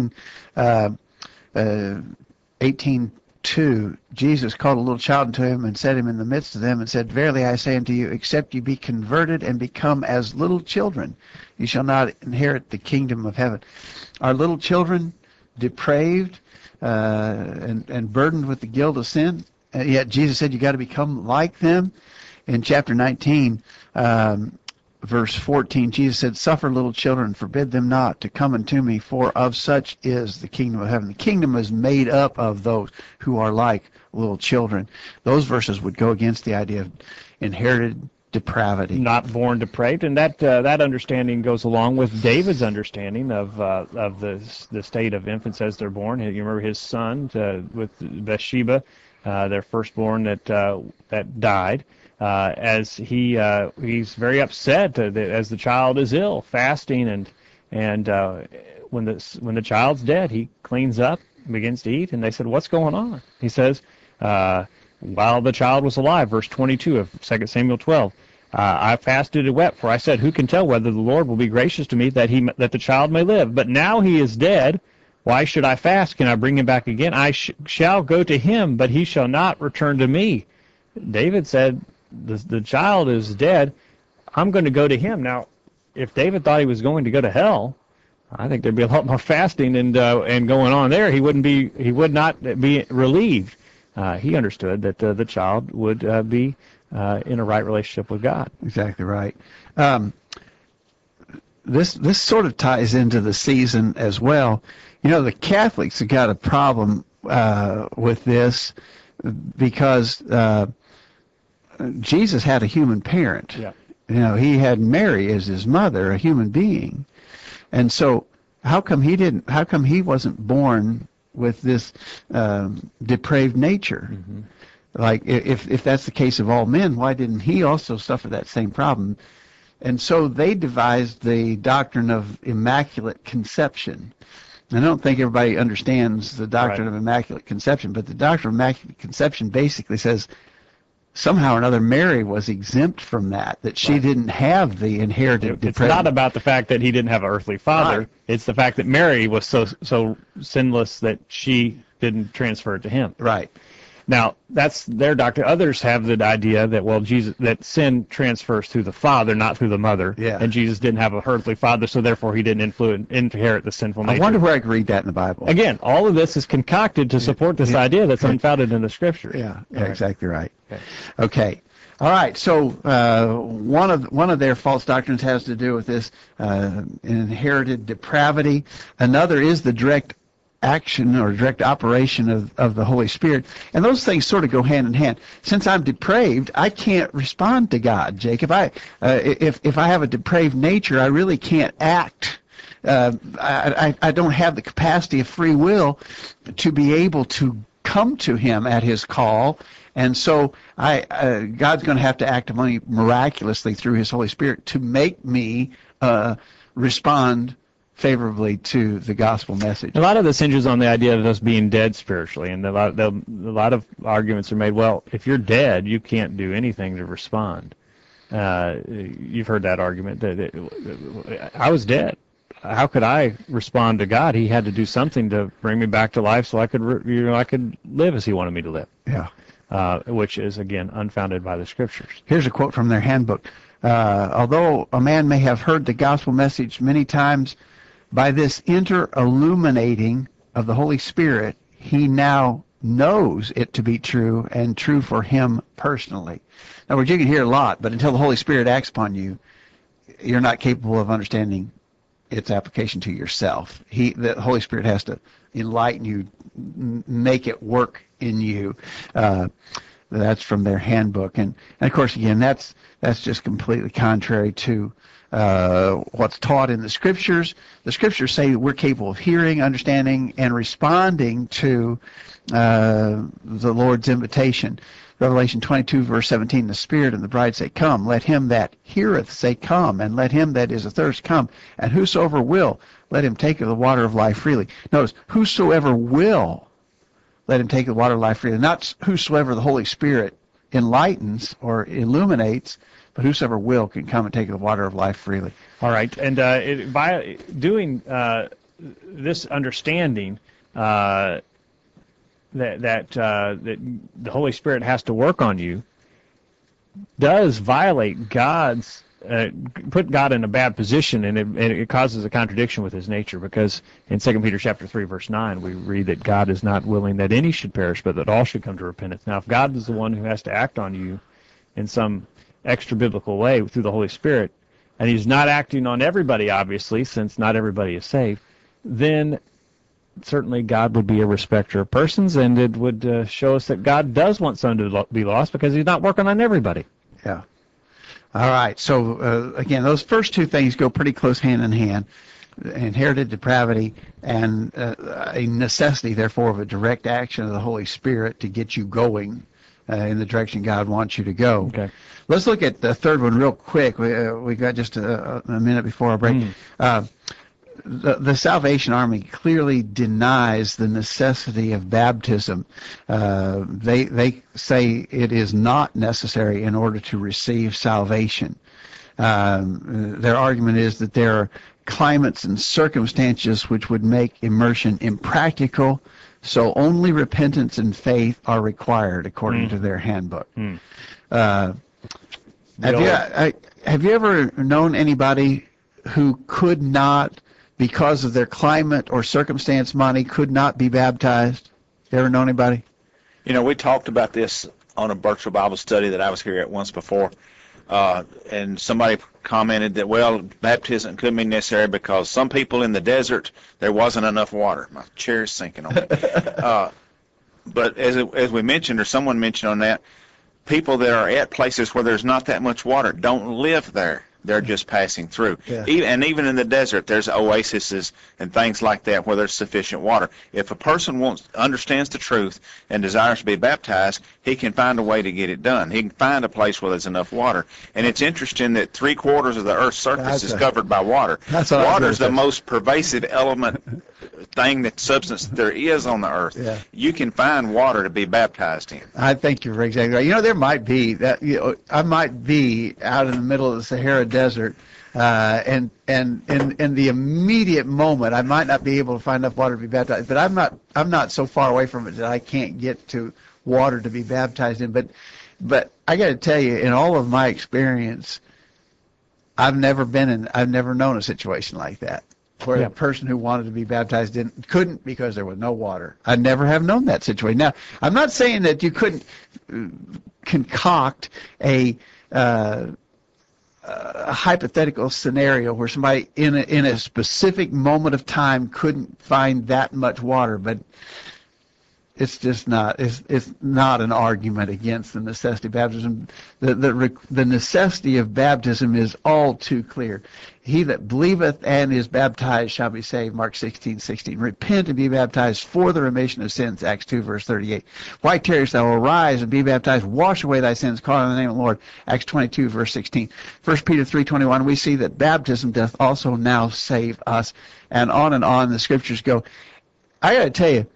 18:2, Jesus called a little child unto him and set him in the midst of them and said, Verily I say unto you, except you be converted and become as little children, you shall not inherit the kingdom of heaven. Are little children depraved and burdened with the guilt of sin? Yet Jesus said you got to become like them. In chapter 19, verse 14, Jesus said, Suffer little children, forbid them not to come unto me, for of such is the kingdom of heaven. The kingdom is made up of those who are like little children. Those verses would go against the idea of inherited depravity. Not born depraved, and that understanding goes along with David's understanding of the state of infants as they're born. You remember his son with Bathsheba, their firstborn that died. As he's very upset as the child is ill, fasting, and when the child's dead, he cleans up, begins to eat, and they said, "What's going on?" He says, "While the child was alive," verse 22 of 2 Samuel 12. I fasted and wept, for I said, Who can tell whether the Lord will be gracious to me that the child may live? But now he is dead. Why should I fast? Can I bring him back again? I shall go to him, but he shall not return to me. David said, the child is dead. I'm going to go to him. Now, if David thought he was going to go to hell, I think there'd be a lot more fasting and going on there. He would not be relieved. He understood that the child would be in a right relationship with God. Exactly right. This sort of ties into the season as well. You know, the Catholics have got a problem with this because Jesus had a human parent. Yeah. You know, he had Mary as his mother, a human being. And so how come he wasn't born with this depraved nature? Mm-hmm. Like, if that's the case of all men, why didn't he also suffer that same problem? And so they devised the doctrine of Immaculate Conception. I don't think everybody understands the doctrine of Immaculate Conception, but the doctrine of Immaculate Conception basically says somehow or another Mary was exempt from that she didn't have the inherited It's depravity. not about the fact that he didn't have an earthly father. Right. It's the fact that Mary was so sinless that she didn't transfer it to him. Right. Now, that's their doctrine. Others have the idea that, well, that sin transfers through the father, not through the mother. Yeah. And Jesus didn't have an earthly father, so therefore he didn't inherit the sinful nature. I wonder where I could read that in the Bible. Again, all of this is concocted to support this idea that's unfounded in the Scriptures. Yeah, Right. exactly right. Okay. Okay. All right. So one of their false doctrines has to do with this inherited depravity. Another is the direct action or direct operation of the Holy Spirit. And those things sort of go hand in hand. Since I'm depraved, I can't respond to God, Jake. If I have a depraved nature, I really can't act. I don't have the capacity of free will to be able to come to him at his call. And so God's going to have to act upon me miraculously through his Holy Spirit to make me respond favorably to the gospel message. A lot of this hinges on the idea of us being dead spiritually, and a lot of arguments are made, well, if you're dead, you can't do anything to respond. You've heard that argument, that I was dead. How could I respond to God? He had to do something to bring me back to life so I could live as he wanted me to live. Yeah. Which is, again, unfounded by the Scriptures. Here's a quote from their handbook. Although a man may have heard the gospel message many times, by this inter-illuminating of the Holy Spirit, he now knows it to be true and true for him personally. In other words, you can hear a lot, but until the Holy Spirit acts upon you, you're not capable of understanding its application to yourself. The Holy Spirit has to enlighten you, make it work in you. That's from their handbook, and of course, again, that's just completely contrary to what's taught in the Scriptures. The Scriptures say we're capable of hearing, understanding, and responding to the Lord's invitation. Revelation 22, verse 17, the Spirit and the bride say, come. Let him that heareth say, come. And let him that is athirst come. And whosoever will, let him take of the water of life freely. Notice, whosoever will, let him take the water of life freely. Not whosoever the Holy Spirit enlightens or illuminates, but whosoever will can come and take the water of life freely. All right, and by doing this understanding that the Holy Spirit has to work on you, does violate God's put God in a bad position, and it causes a contradiction with his nature, because in 2 Peter chapter 3, verse 9, we read that God is not willing that any should perish, but that all should come to repentance. Now, if God is the one who has to act on you in some extra-biblical way through the Holy Spirit, and he's not acting on everybody, obviously, since not everybody is saved, then certainly God would be a respecter of persons, and it would show us that God does want some to be lost, because he's not working on everybody. Yeah. All right. So, again, those first two things go pretty close hand in hand. Inherited depravity and a necessity, therefore, of a direct action of the Holy Spirit to get you going in the direction God wants you to go. Okay. Let's look at the third one real quick. We got just a minute before our break. The Salvation Army clearly denies the necessity of baptism. They say it is not necessary in order to receive salvation. Their argument is that there are climates and circumstances which would make immersion impractical, so only repentance and faith are required, according to their handbook. Have you ever known anybody who could not, because of their climate or circumstance, Monty, could not be baptized? You ever know anybody? You know, we talked about this on a virtual Bible study that I was here at once before, and somebody commented that, well, baptism could be necessary because some people in the desert, there wasn't enough water. My chair is sinking on me. But as we mentioned, or someone mentioned on that, people that are at places where there's not that much water don't live there. They're just passing through. Yeah. Even in the desert, there's oases and things like that where there's sufficient water. If a person understands the truth and desires to be baptized, he can find a way to get it done. He can find a place where there's enough water. And it's interesting that 3/4 of the Earth's surface is covered by water. That's what water is the most pervasive element substance there is on the earth, Yeah. you can find water to be baptized in. I think you're exactly right. There might be that. I might be out in the middle of the Sahara Desert, and in the immediate moment, I might not be able to find enough water to be baptized. But I'm not so far away from it that I can't get to water to be baptized in. But I got to tell you, in all of my experience, I've never known a situation like that, where the person who wanted to be baptized couldn't because there was no water. I never have known that situation. Now, I'm not saying that you couldn't concoct a hypothetical scenario where somebody in a specific moment of time couldn't find that much water, but it's just not. It's not an argument against the necessity of baptism. The necessity of baptism is all too clear. He that believeth and is baptized shall be saved. Mark 16:16. Repent and be baptized for the remission of sins. Acts 2 verse 38. Why tarriest thou? Arise and be baptized. Wash away thy sins. Call on the name of the Lord. Acts 22 verse 16. 1 Peter 3:21. We see that baptism doth also now save us. And on the scriptures go. I got to tell you,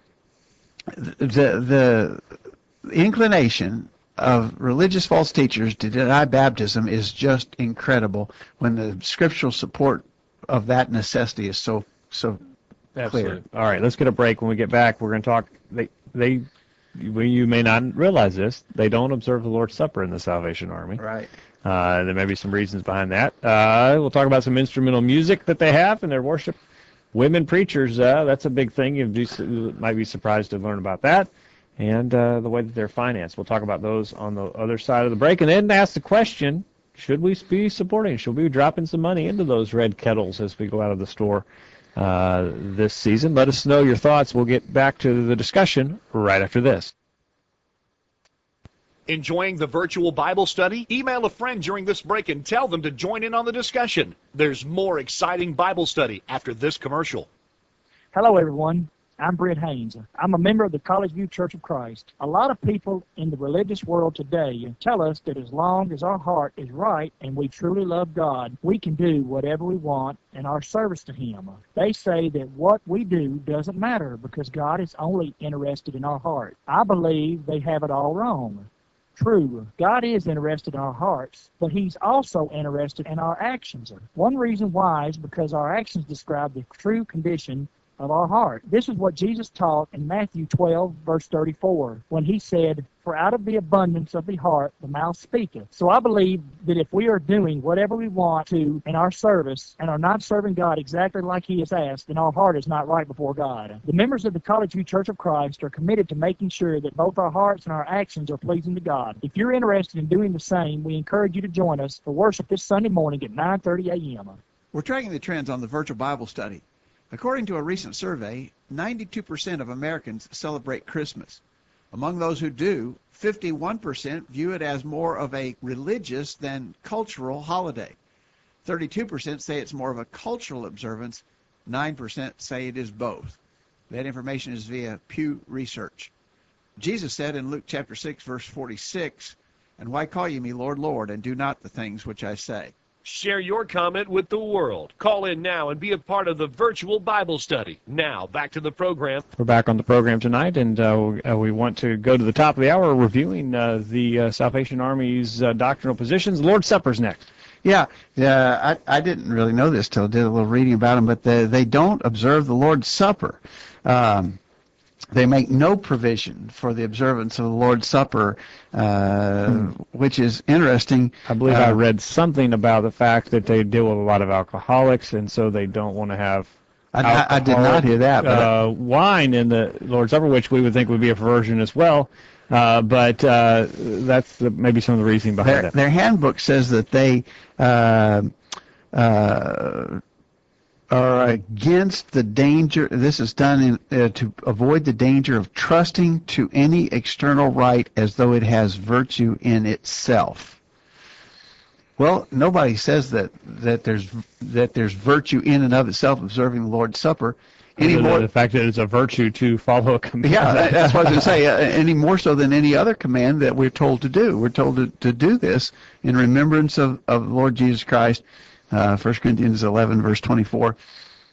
the inclination of religious false teachers to deny baptism is just incredible when the scriptural support of that necessity is so clear. All right, let's get a break. When we get back, we're going to talk. You may not realize this. They don't observe the Lord's Supper in the Salvation Army. Right. There may be some reasons behind that. We'll talk about some instrumental music that they have in their worship. Women preachers, that's a big thing. You might be surprised to learn about that. And the way that they're financed. We'll talk about those on the other side of the break. And then ask the question, should we be supporting? Should we be dropping some money into those red kettles as we go out of the store this season? Let us know your thoughts. We'll get back to the discussion right after this. Enjoying the virtual Bible study? Email a friend during this break and tell them to join in on the discussion. There's more exciting Bible study after this commercial. Hello, everyone. I'm Brett Haynes. I'm a member of the College View Church of Christ. A lot of people in the religious world today tell us that as long as our heart is right and we truly love God, we can do whatever we want in our service to Him. They say that what we do doesn't matter because God is only interested in our heart. I believe they have it all wrong. True, God is interested in our hearts, but He's also interested in our actions. One reason why is because our actions describe the true condition of our heart. This is what Jesus taught in Matthew 12, verse 34, when He said, "For out of the abundance of the heart the mouth speaketh." So I believe that if we are doing whatever we want to in our service and are not serving God exactly like He has asked, then our heart is not right before God. The members of the College View Church of Christ are committed to making sure that both our hearts and our actions are pleasing to God. If you're interested in doing the same, we encourage you to join us for worship this Sunday morning at 9:30 a.m. We're tracking the trends on the virtual Bible study. According to a recent survey, 92% of Americans celebrate Christmas. Among those who do, 51% view it as more of a religious than cultural holiday. 32% say it's more of a cultural observance. 9% say it is both. That information is via Pew Research. Jesus said in Luke chapter 6, verse 46, "And why call ye me Lord, Lord, and do not the things which I say?" Share your comment with the world. Call in now and be a part of the virtual Bible study. Now, back to the program. We're back on the program tonight, and we want to go to the top of the hour reviewing the Salvation Army's doctrinal positions. Lord's Supper's next. Yeah, I didn't really know this till I did a little reading about them, but they don't observe the Lord's Supper. They make no provision for the observance of the Lord's Supper, which is interesting. I believe I read something about the fact that they deal with a lot of alcoholics, and so they don't want to have I did not hear that. But wine in the Lord's Supper, which we would think would be a perversion as well. But that's maybe some of the reasoning behind it. Their handbook says that they are against the danger. This is done to avoid the danger of trusting to any external rite as though it has virtue in itself. Well, nobody says that there's virtue in and of itself observing the Lord's Supper. Any more the fact that it's a virtue to follow a command. Yeah, that's what I was going to say. Any more so than any other command that we're told to do. We're told to do this in remembrance of Lord Jesus Christ. 1 Corinthians 11, verse 24.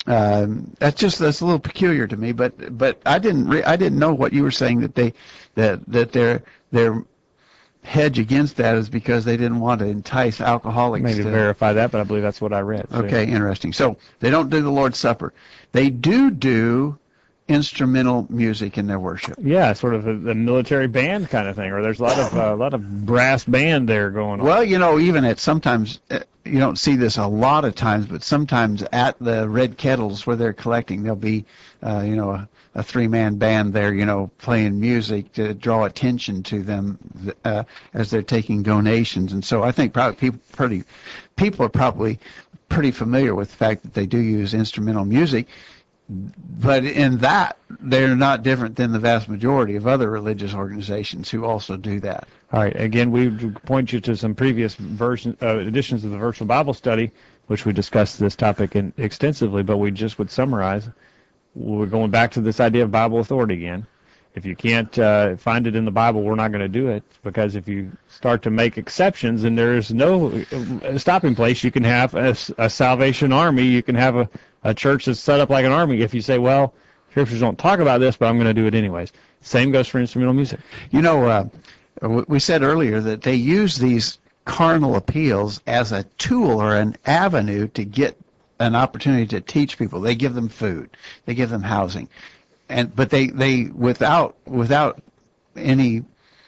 That's a little peculiar to me, but I didn't know what you were saying, that their hedge against that is because they didn't want to entice alcoholics. Maybe to verify that, but I believe that's what I read. So. Okay, interesting. So they don't do the Lord's Supper. They do instrumental music in their worship. Yeah, sort of a military band kind of thing, or there's a lot of brass band there going on. Well, even at sometimes you don't see this a lot of times, but sometimes at the red kettles where they're collecting, there'll be a three-man band there, playing music to draw attention to them as they're taking donations. And so I think probably people are probably pretty familiar with the fact that they do use instrumental music. But in that, they're not different than the vast majority of other religious organizations who also do that. All right. Again, we point you to some previous editions of the Virtual Bible Study, which we discussed this topic extensively, but we just would summarize. We're going back to this idea of Bible authority again. If you can't find it in the Bible, we're not going to do it, because if you start to make exceptions, and there's no stopping place, you can have a Salvation Army, you can have a church that's set up like an army. If you say, well, scriptures don't talk about this, but I'm going to do it anyways. Same goes for instrumental music. We said earlier that they use these carnal appeals as a tool or an avenue to get an opportunity to teach people. They give them food, they give them housing, but they without any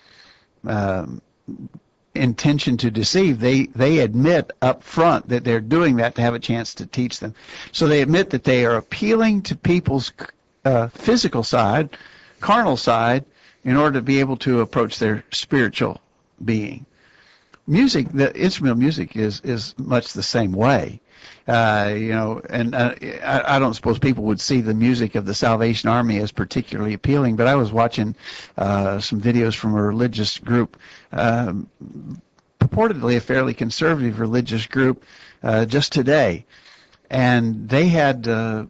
intention to deceive, they admit up front that they're doing that to have a chance to teach them. So they admit that they are appealing to people's physical side, carnal side, in order to be able to approach their spiritual being. Music, the instrumental music is much the same way. And I don't suppose people would see the music of the Salvation Army as particularly appealing, but I was watching some videos from a religious group, purportedly a fairly conservative religious group, just today, and they had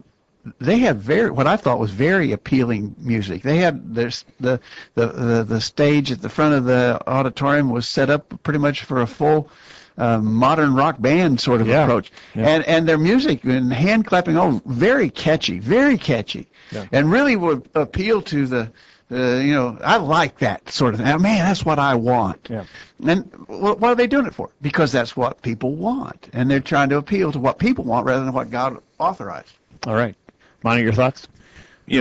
what I thought was very appealing music. They had the stage at the front of the auditorium was set up pretty much for a full modern rock band sort of approach. Yeah. And their music and hand clapping, very catchy, and really would appeal to I like that sort of thing. Man, that's what I want. Yeah. And what are they doing it for? Because that's what people want, and they're trying to appeal to what people want rather than what God authorized. All right. Monty, your thoughts? We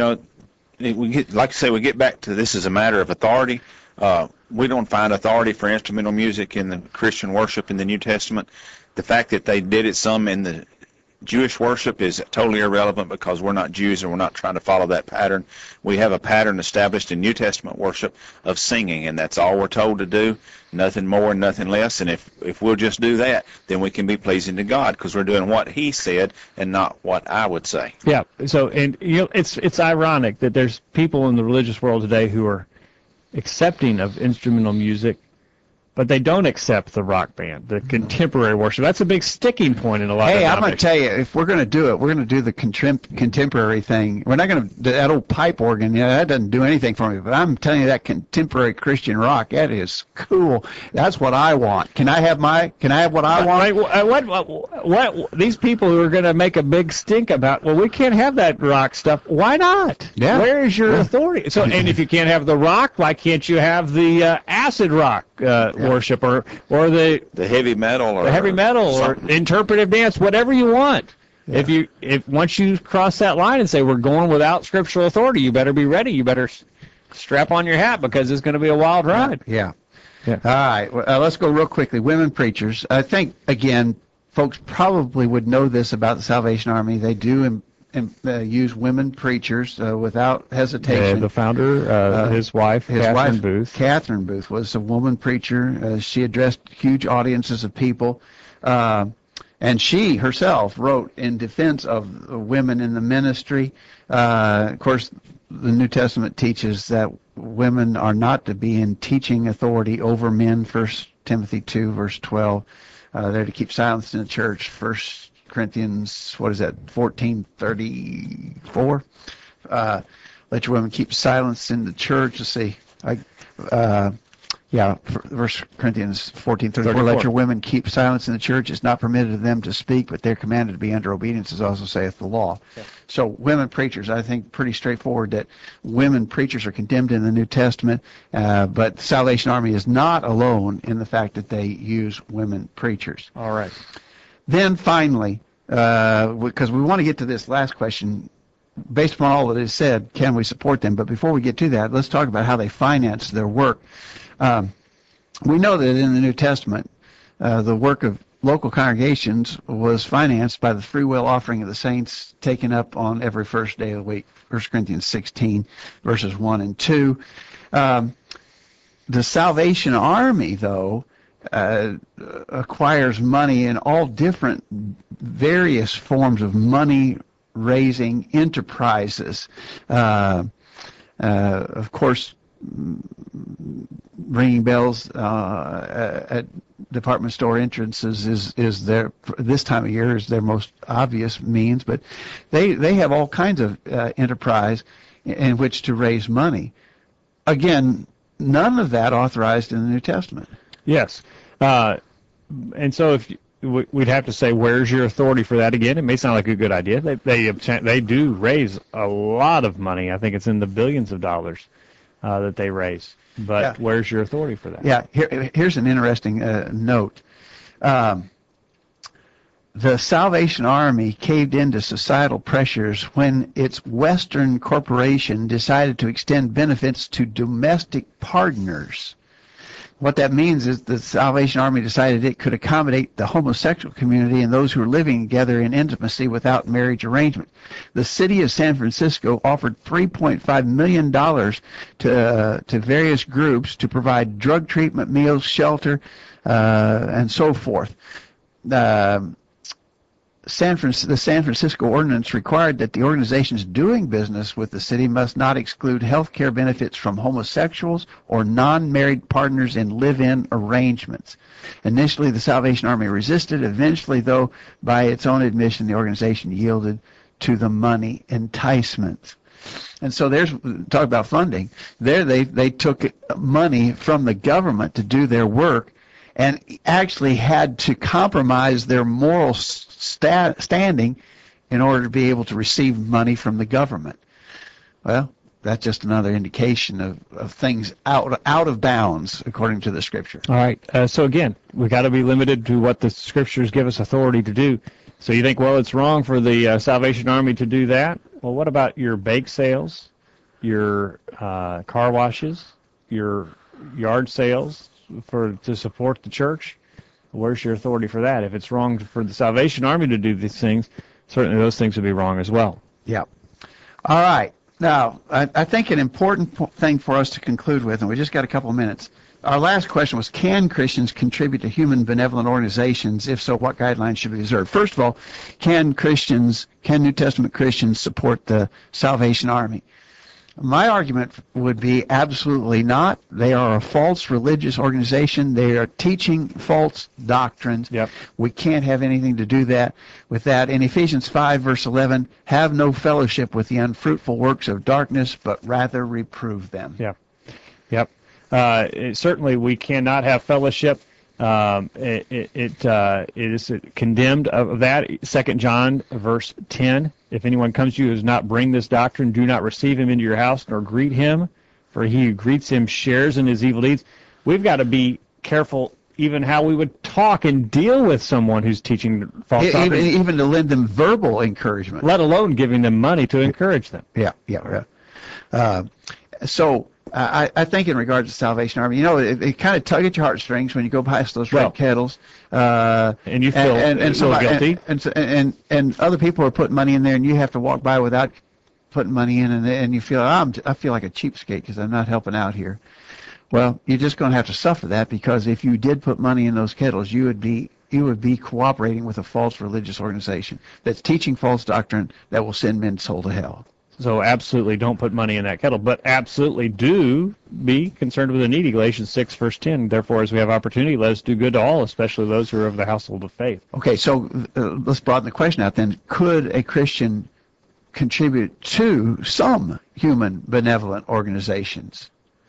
get back to this as a matter of authority. We don't find authority for instrumental music in the Christian worship in the New Testament. The fact that they did it some in the Jewish worship is totally irrelevant, because we're not Jews and we're not trying to follow that pattern. We have a pattern established in New Testament worship of singing, and that's all we're told to do, nothing more and nothing less. And if we'll just do that, then we can be pleasing to God, because we're doing what He said and not what I would say. Yeah. So, and it's ironic that there's people in the religious world today who are accepting of instrumental music, but they don't accept the rock band, the contemporary worship. That's a big sticking point in a lot of I'm going to tell you, if we're going to do it, we're going to do the contemporary thing. We're not going to, that old pipe organ, that doesn't do anything for me, but I'm telling you, that contemporary Christian rock, that is cool. That's what I want. Can I have what I want? What these people who are going to make a big stink about, well, we can't have that rock stuff. Why not? Yeah. Where is your authority? So, and if you can't have the rock, why can't you have the acid rock worship or the heavy metal or interpretive dance, whatever you want? Yeah. If once you cross that line and say we're going without scriptural authority, you better be ready. You better strap on your hat, because it's going to be a wild ride. Yeah. All right. Well, let's go real quickly. Women preachers. I think again, folks probably would know this about the Salvation Army. They do use women preachers without hesitation. The founder, his wife, Catherine Booth, was a woman preacher. She addressed huge audiences of people, and she herself wrote in defense of women in the ministry. Of course, the New Testament teaches that women are not to be in teaching authority over men. 1 Timothy 2, verse 12. They're to keep silence in the church. 1 Corinthians, 14:34. Let your women keep silence in the church. Let's see. Yeah, 1 Corinthians 14:34, 34. let your women keep silence in the church. It's not permitted to them to speak, but they're commanded to be under obedience, as also saith the law. Yeah. So women preachers, I think pretty straightforward that women preachers are condemned in the New Testament, but the Salvation Army is not alone in the fact that they use women preachers. All right. Then finally, because we want to get to this last question, based upon all that is said, can we support them? But before we get to that, let's talk about how they finance their work. We know that in the New Testament, the work of local congregations was financed by the free will offering of the saints taken up on every first day of the week, 1 Corinthians 16, verses 1 and 2. The Salvation Army, though, acquires money in all different various forms of money-raising enterprises. Of course, ringing bells at department store entrances is their, this time of year, is their most obvious means, but they have all kinds of enterprise in which to raise money. Again, none of that authorized in the New Testament. Yes. And so if we'd have to say, where's your authority for that? Again, it may sound like a good idea. They do raise a lot of money. I think it's in the billions of dollars that they raise. But Yeah. where's your authority for that? Yeah, here's an interesting note. The Salvation Army caved into societal pressures when its Western corporation decided to extend benefits to domestic partners. What that means is the Salvation Army decided it could accommodate the homosexual community and those who are living together in intimacy without marriage arrangement. The city of San Francisco offered $3.5 million to various groups to provide drug treatment, meals, shelter, and so forth. The San Francisco ordinance required that the organizations doing business with the city must not exclude health care benefits from homosexuals or non-married partners in live-in arrangements. Initially, the Salvation Army resisted. Eventually, though, by its own admission, the organization yielded to the money enticements. And so there's, talk about funding. There they took money from the government to do their work and actually had to compromise their moral standing in order to be able to receive money from the government. Well, that's just another indication of things out of bounds according to the Scripture. All right. So again, we got to be limited to what the Scriptures give us authority to do. So you think, well, it's wrong for the Salvation Army to do that? Well, what about your bake sales, your car washes, your yard sales to support the church? Where's your authority for that? If it's wrong for the Salvation Army to do these things, certainly those things would be wrong as well. Yeah. All right. Now, I think an important thing for us to conclude with, and we just got a couple of minutes. Our last question was, can Christians contribute to human benevolent organizations? If so, what guidelines should be observed? First of all, can New Testament Christians support the Salvation Army? My argument would be absolutely not. They are a false religious organization. They are teaching false doctrines. Yep. We can't have anything to do with that. In Ephesians 5, verse 11, have no fellowship with the unfruitful works of darkness, but rather reprove them. Yep. Certainly we cannot have fellowship. It is condemned of that. 2 John verse 10, if anyone comes to you who does not bring this doctrine, do not receive him into your house nor greet him, for he who greets him shares in his evil deeds. We've got to be careful even how we would talk and deal with someone who's teaching false doctrine. Even to lend them verbal encouragement. Let alone giving them money to encourage them. Yeah. So I think in regards to Salvation Army, it kind of tug at your heartstrings when you go past those red kettles. And you feel guilty. And other people are putting money in there, and you have to walk by without putting money in, and you feel, I feel like a cheapskate because I'm not helping out here. Well, you're just going to have to suffer that, because if you did put money in those kettles, you would be cooperating with a false religious organization that's teaching false doctrine that will send men's soul to hell. So absolutely don't put money in that kettle, but absolutely do be concerned with the needy. Galatians 6, verse 10, therefore, as we have opportunity, let us do good to all, especially those who are of the household of faith. Okay, so let's broaden the question out then. Could a Christian contribute to some human benevolent organizations?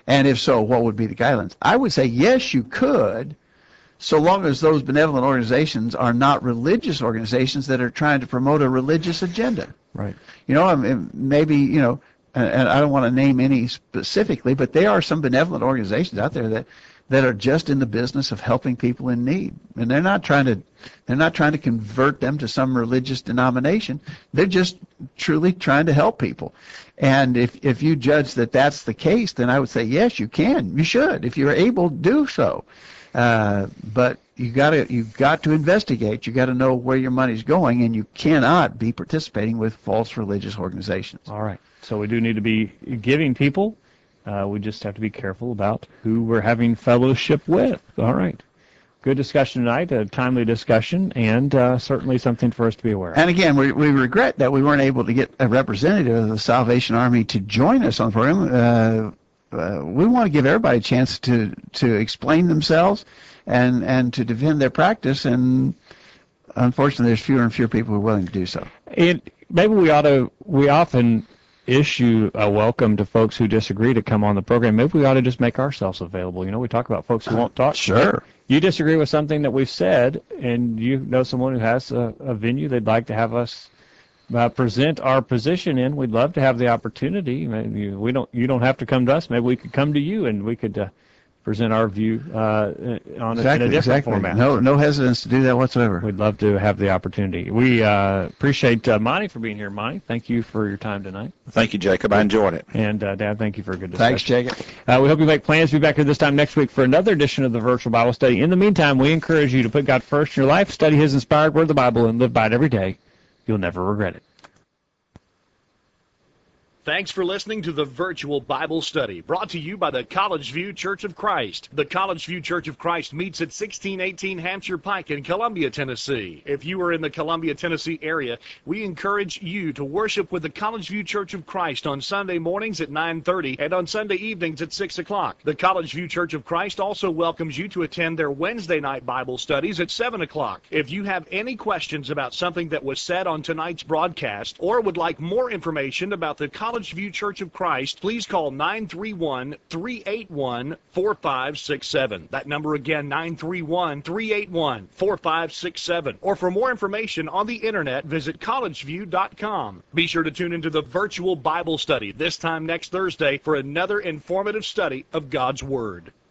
And if so, what would be the guidelines? I would say yes, you could, so long as those benevolent organizations are not religious organizations that are trying to promote a religious agenda. Right. You know, I mean, maybe, you know, and I don't want to name any specifically, but there are some benevolent organizations out there that are just in the business of helping people in need, and they're not trying to convert them to some religious denomination. They're just truly trying to help people. And if you judge that that's the case, then I would say yes, you can, you should, if you're able to do so. But you've got to investigate. You got to know where your money's going, and you cannot be participating with false religious organizations. All right. So we do need to be giving people. We just have to be careful about who we're having fellowship with. All right. Good discussion tonight, a timely discussion, and certainly something for us to be aware of. And again, we regret that we weren't able to get a representative of the Salvation Army to join us on the program. We want to give everybody a chance to explain themselves and to defend their practice, and unfortunately there's fewer and fewer people who are willing to do so. Maybe we often issue a welcome to folks who disagree to come on the program. Maybe we ought to just make ourselves available. You know, we talk about folks who won't talk. Sure. You disagree with something that we've said, and you know someone who has a venue they'd like to have us present our position in. We'd love to have the opportunity. Maybe you don't have to come to us. Maybe we could come to you, and we could present our view in a different format. No hesitance to do that whatsoever. We'd love to have the opportunity. We appreciate Monty for being here. Monty, thank you for your time tonight. Thank you, Jacob. I enjoyed it. And Dad, thank you for a good discussion. Thanks, Jacob. We hope you make plans to be back here this time next week for another edition of the Virtual Bible Study. In the meantime, we encourage you to put God first in your life, study His inspired Word of the Bible, and live by it every day. You'll never regret it. Thanks for listening to the Virtual Bible Study, brought to you by the College View Church of Christ. The College View Church of Christ meets at 1618 Hampshire Pike in Columbia, Tennessee. If you are in the Columbia, Tennessee area, we encourage you to worship with the College View Church of Christ on Sunday mornings at 9:30 and on Sunday evenings at 6 o'clock. The College View Church of Christ also welcomes you to attend their Wednesday night Bible studies at 7 o'clock. If you have any questions about something that was said on tonight's broadcast or would like more information about the College View Church of Christ, please call 931-381-4567. That number again, 931-381-4567. Or for more information on the internet, visit collegeview.com. Be sure to tune into the Virtual Bible Study this time next Thursday for another informative study of God's Word.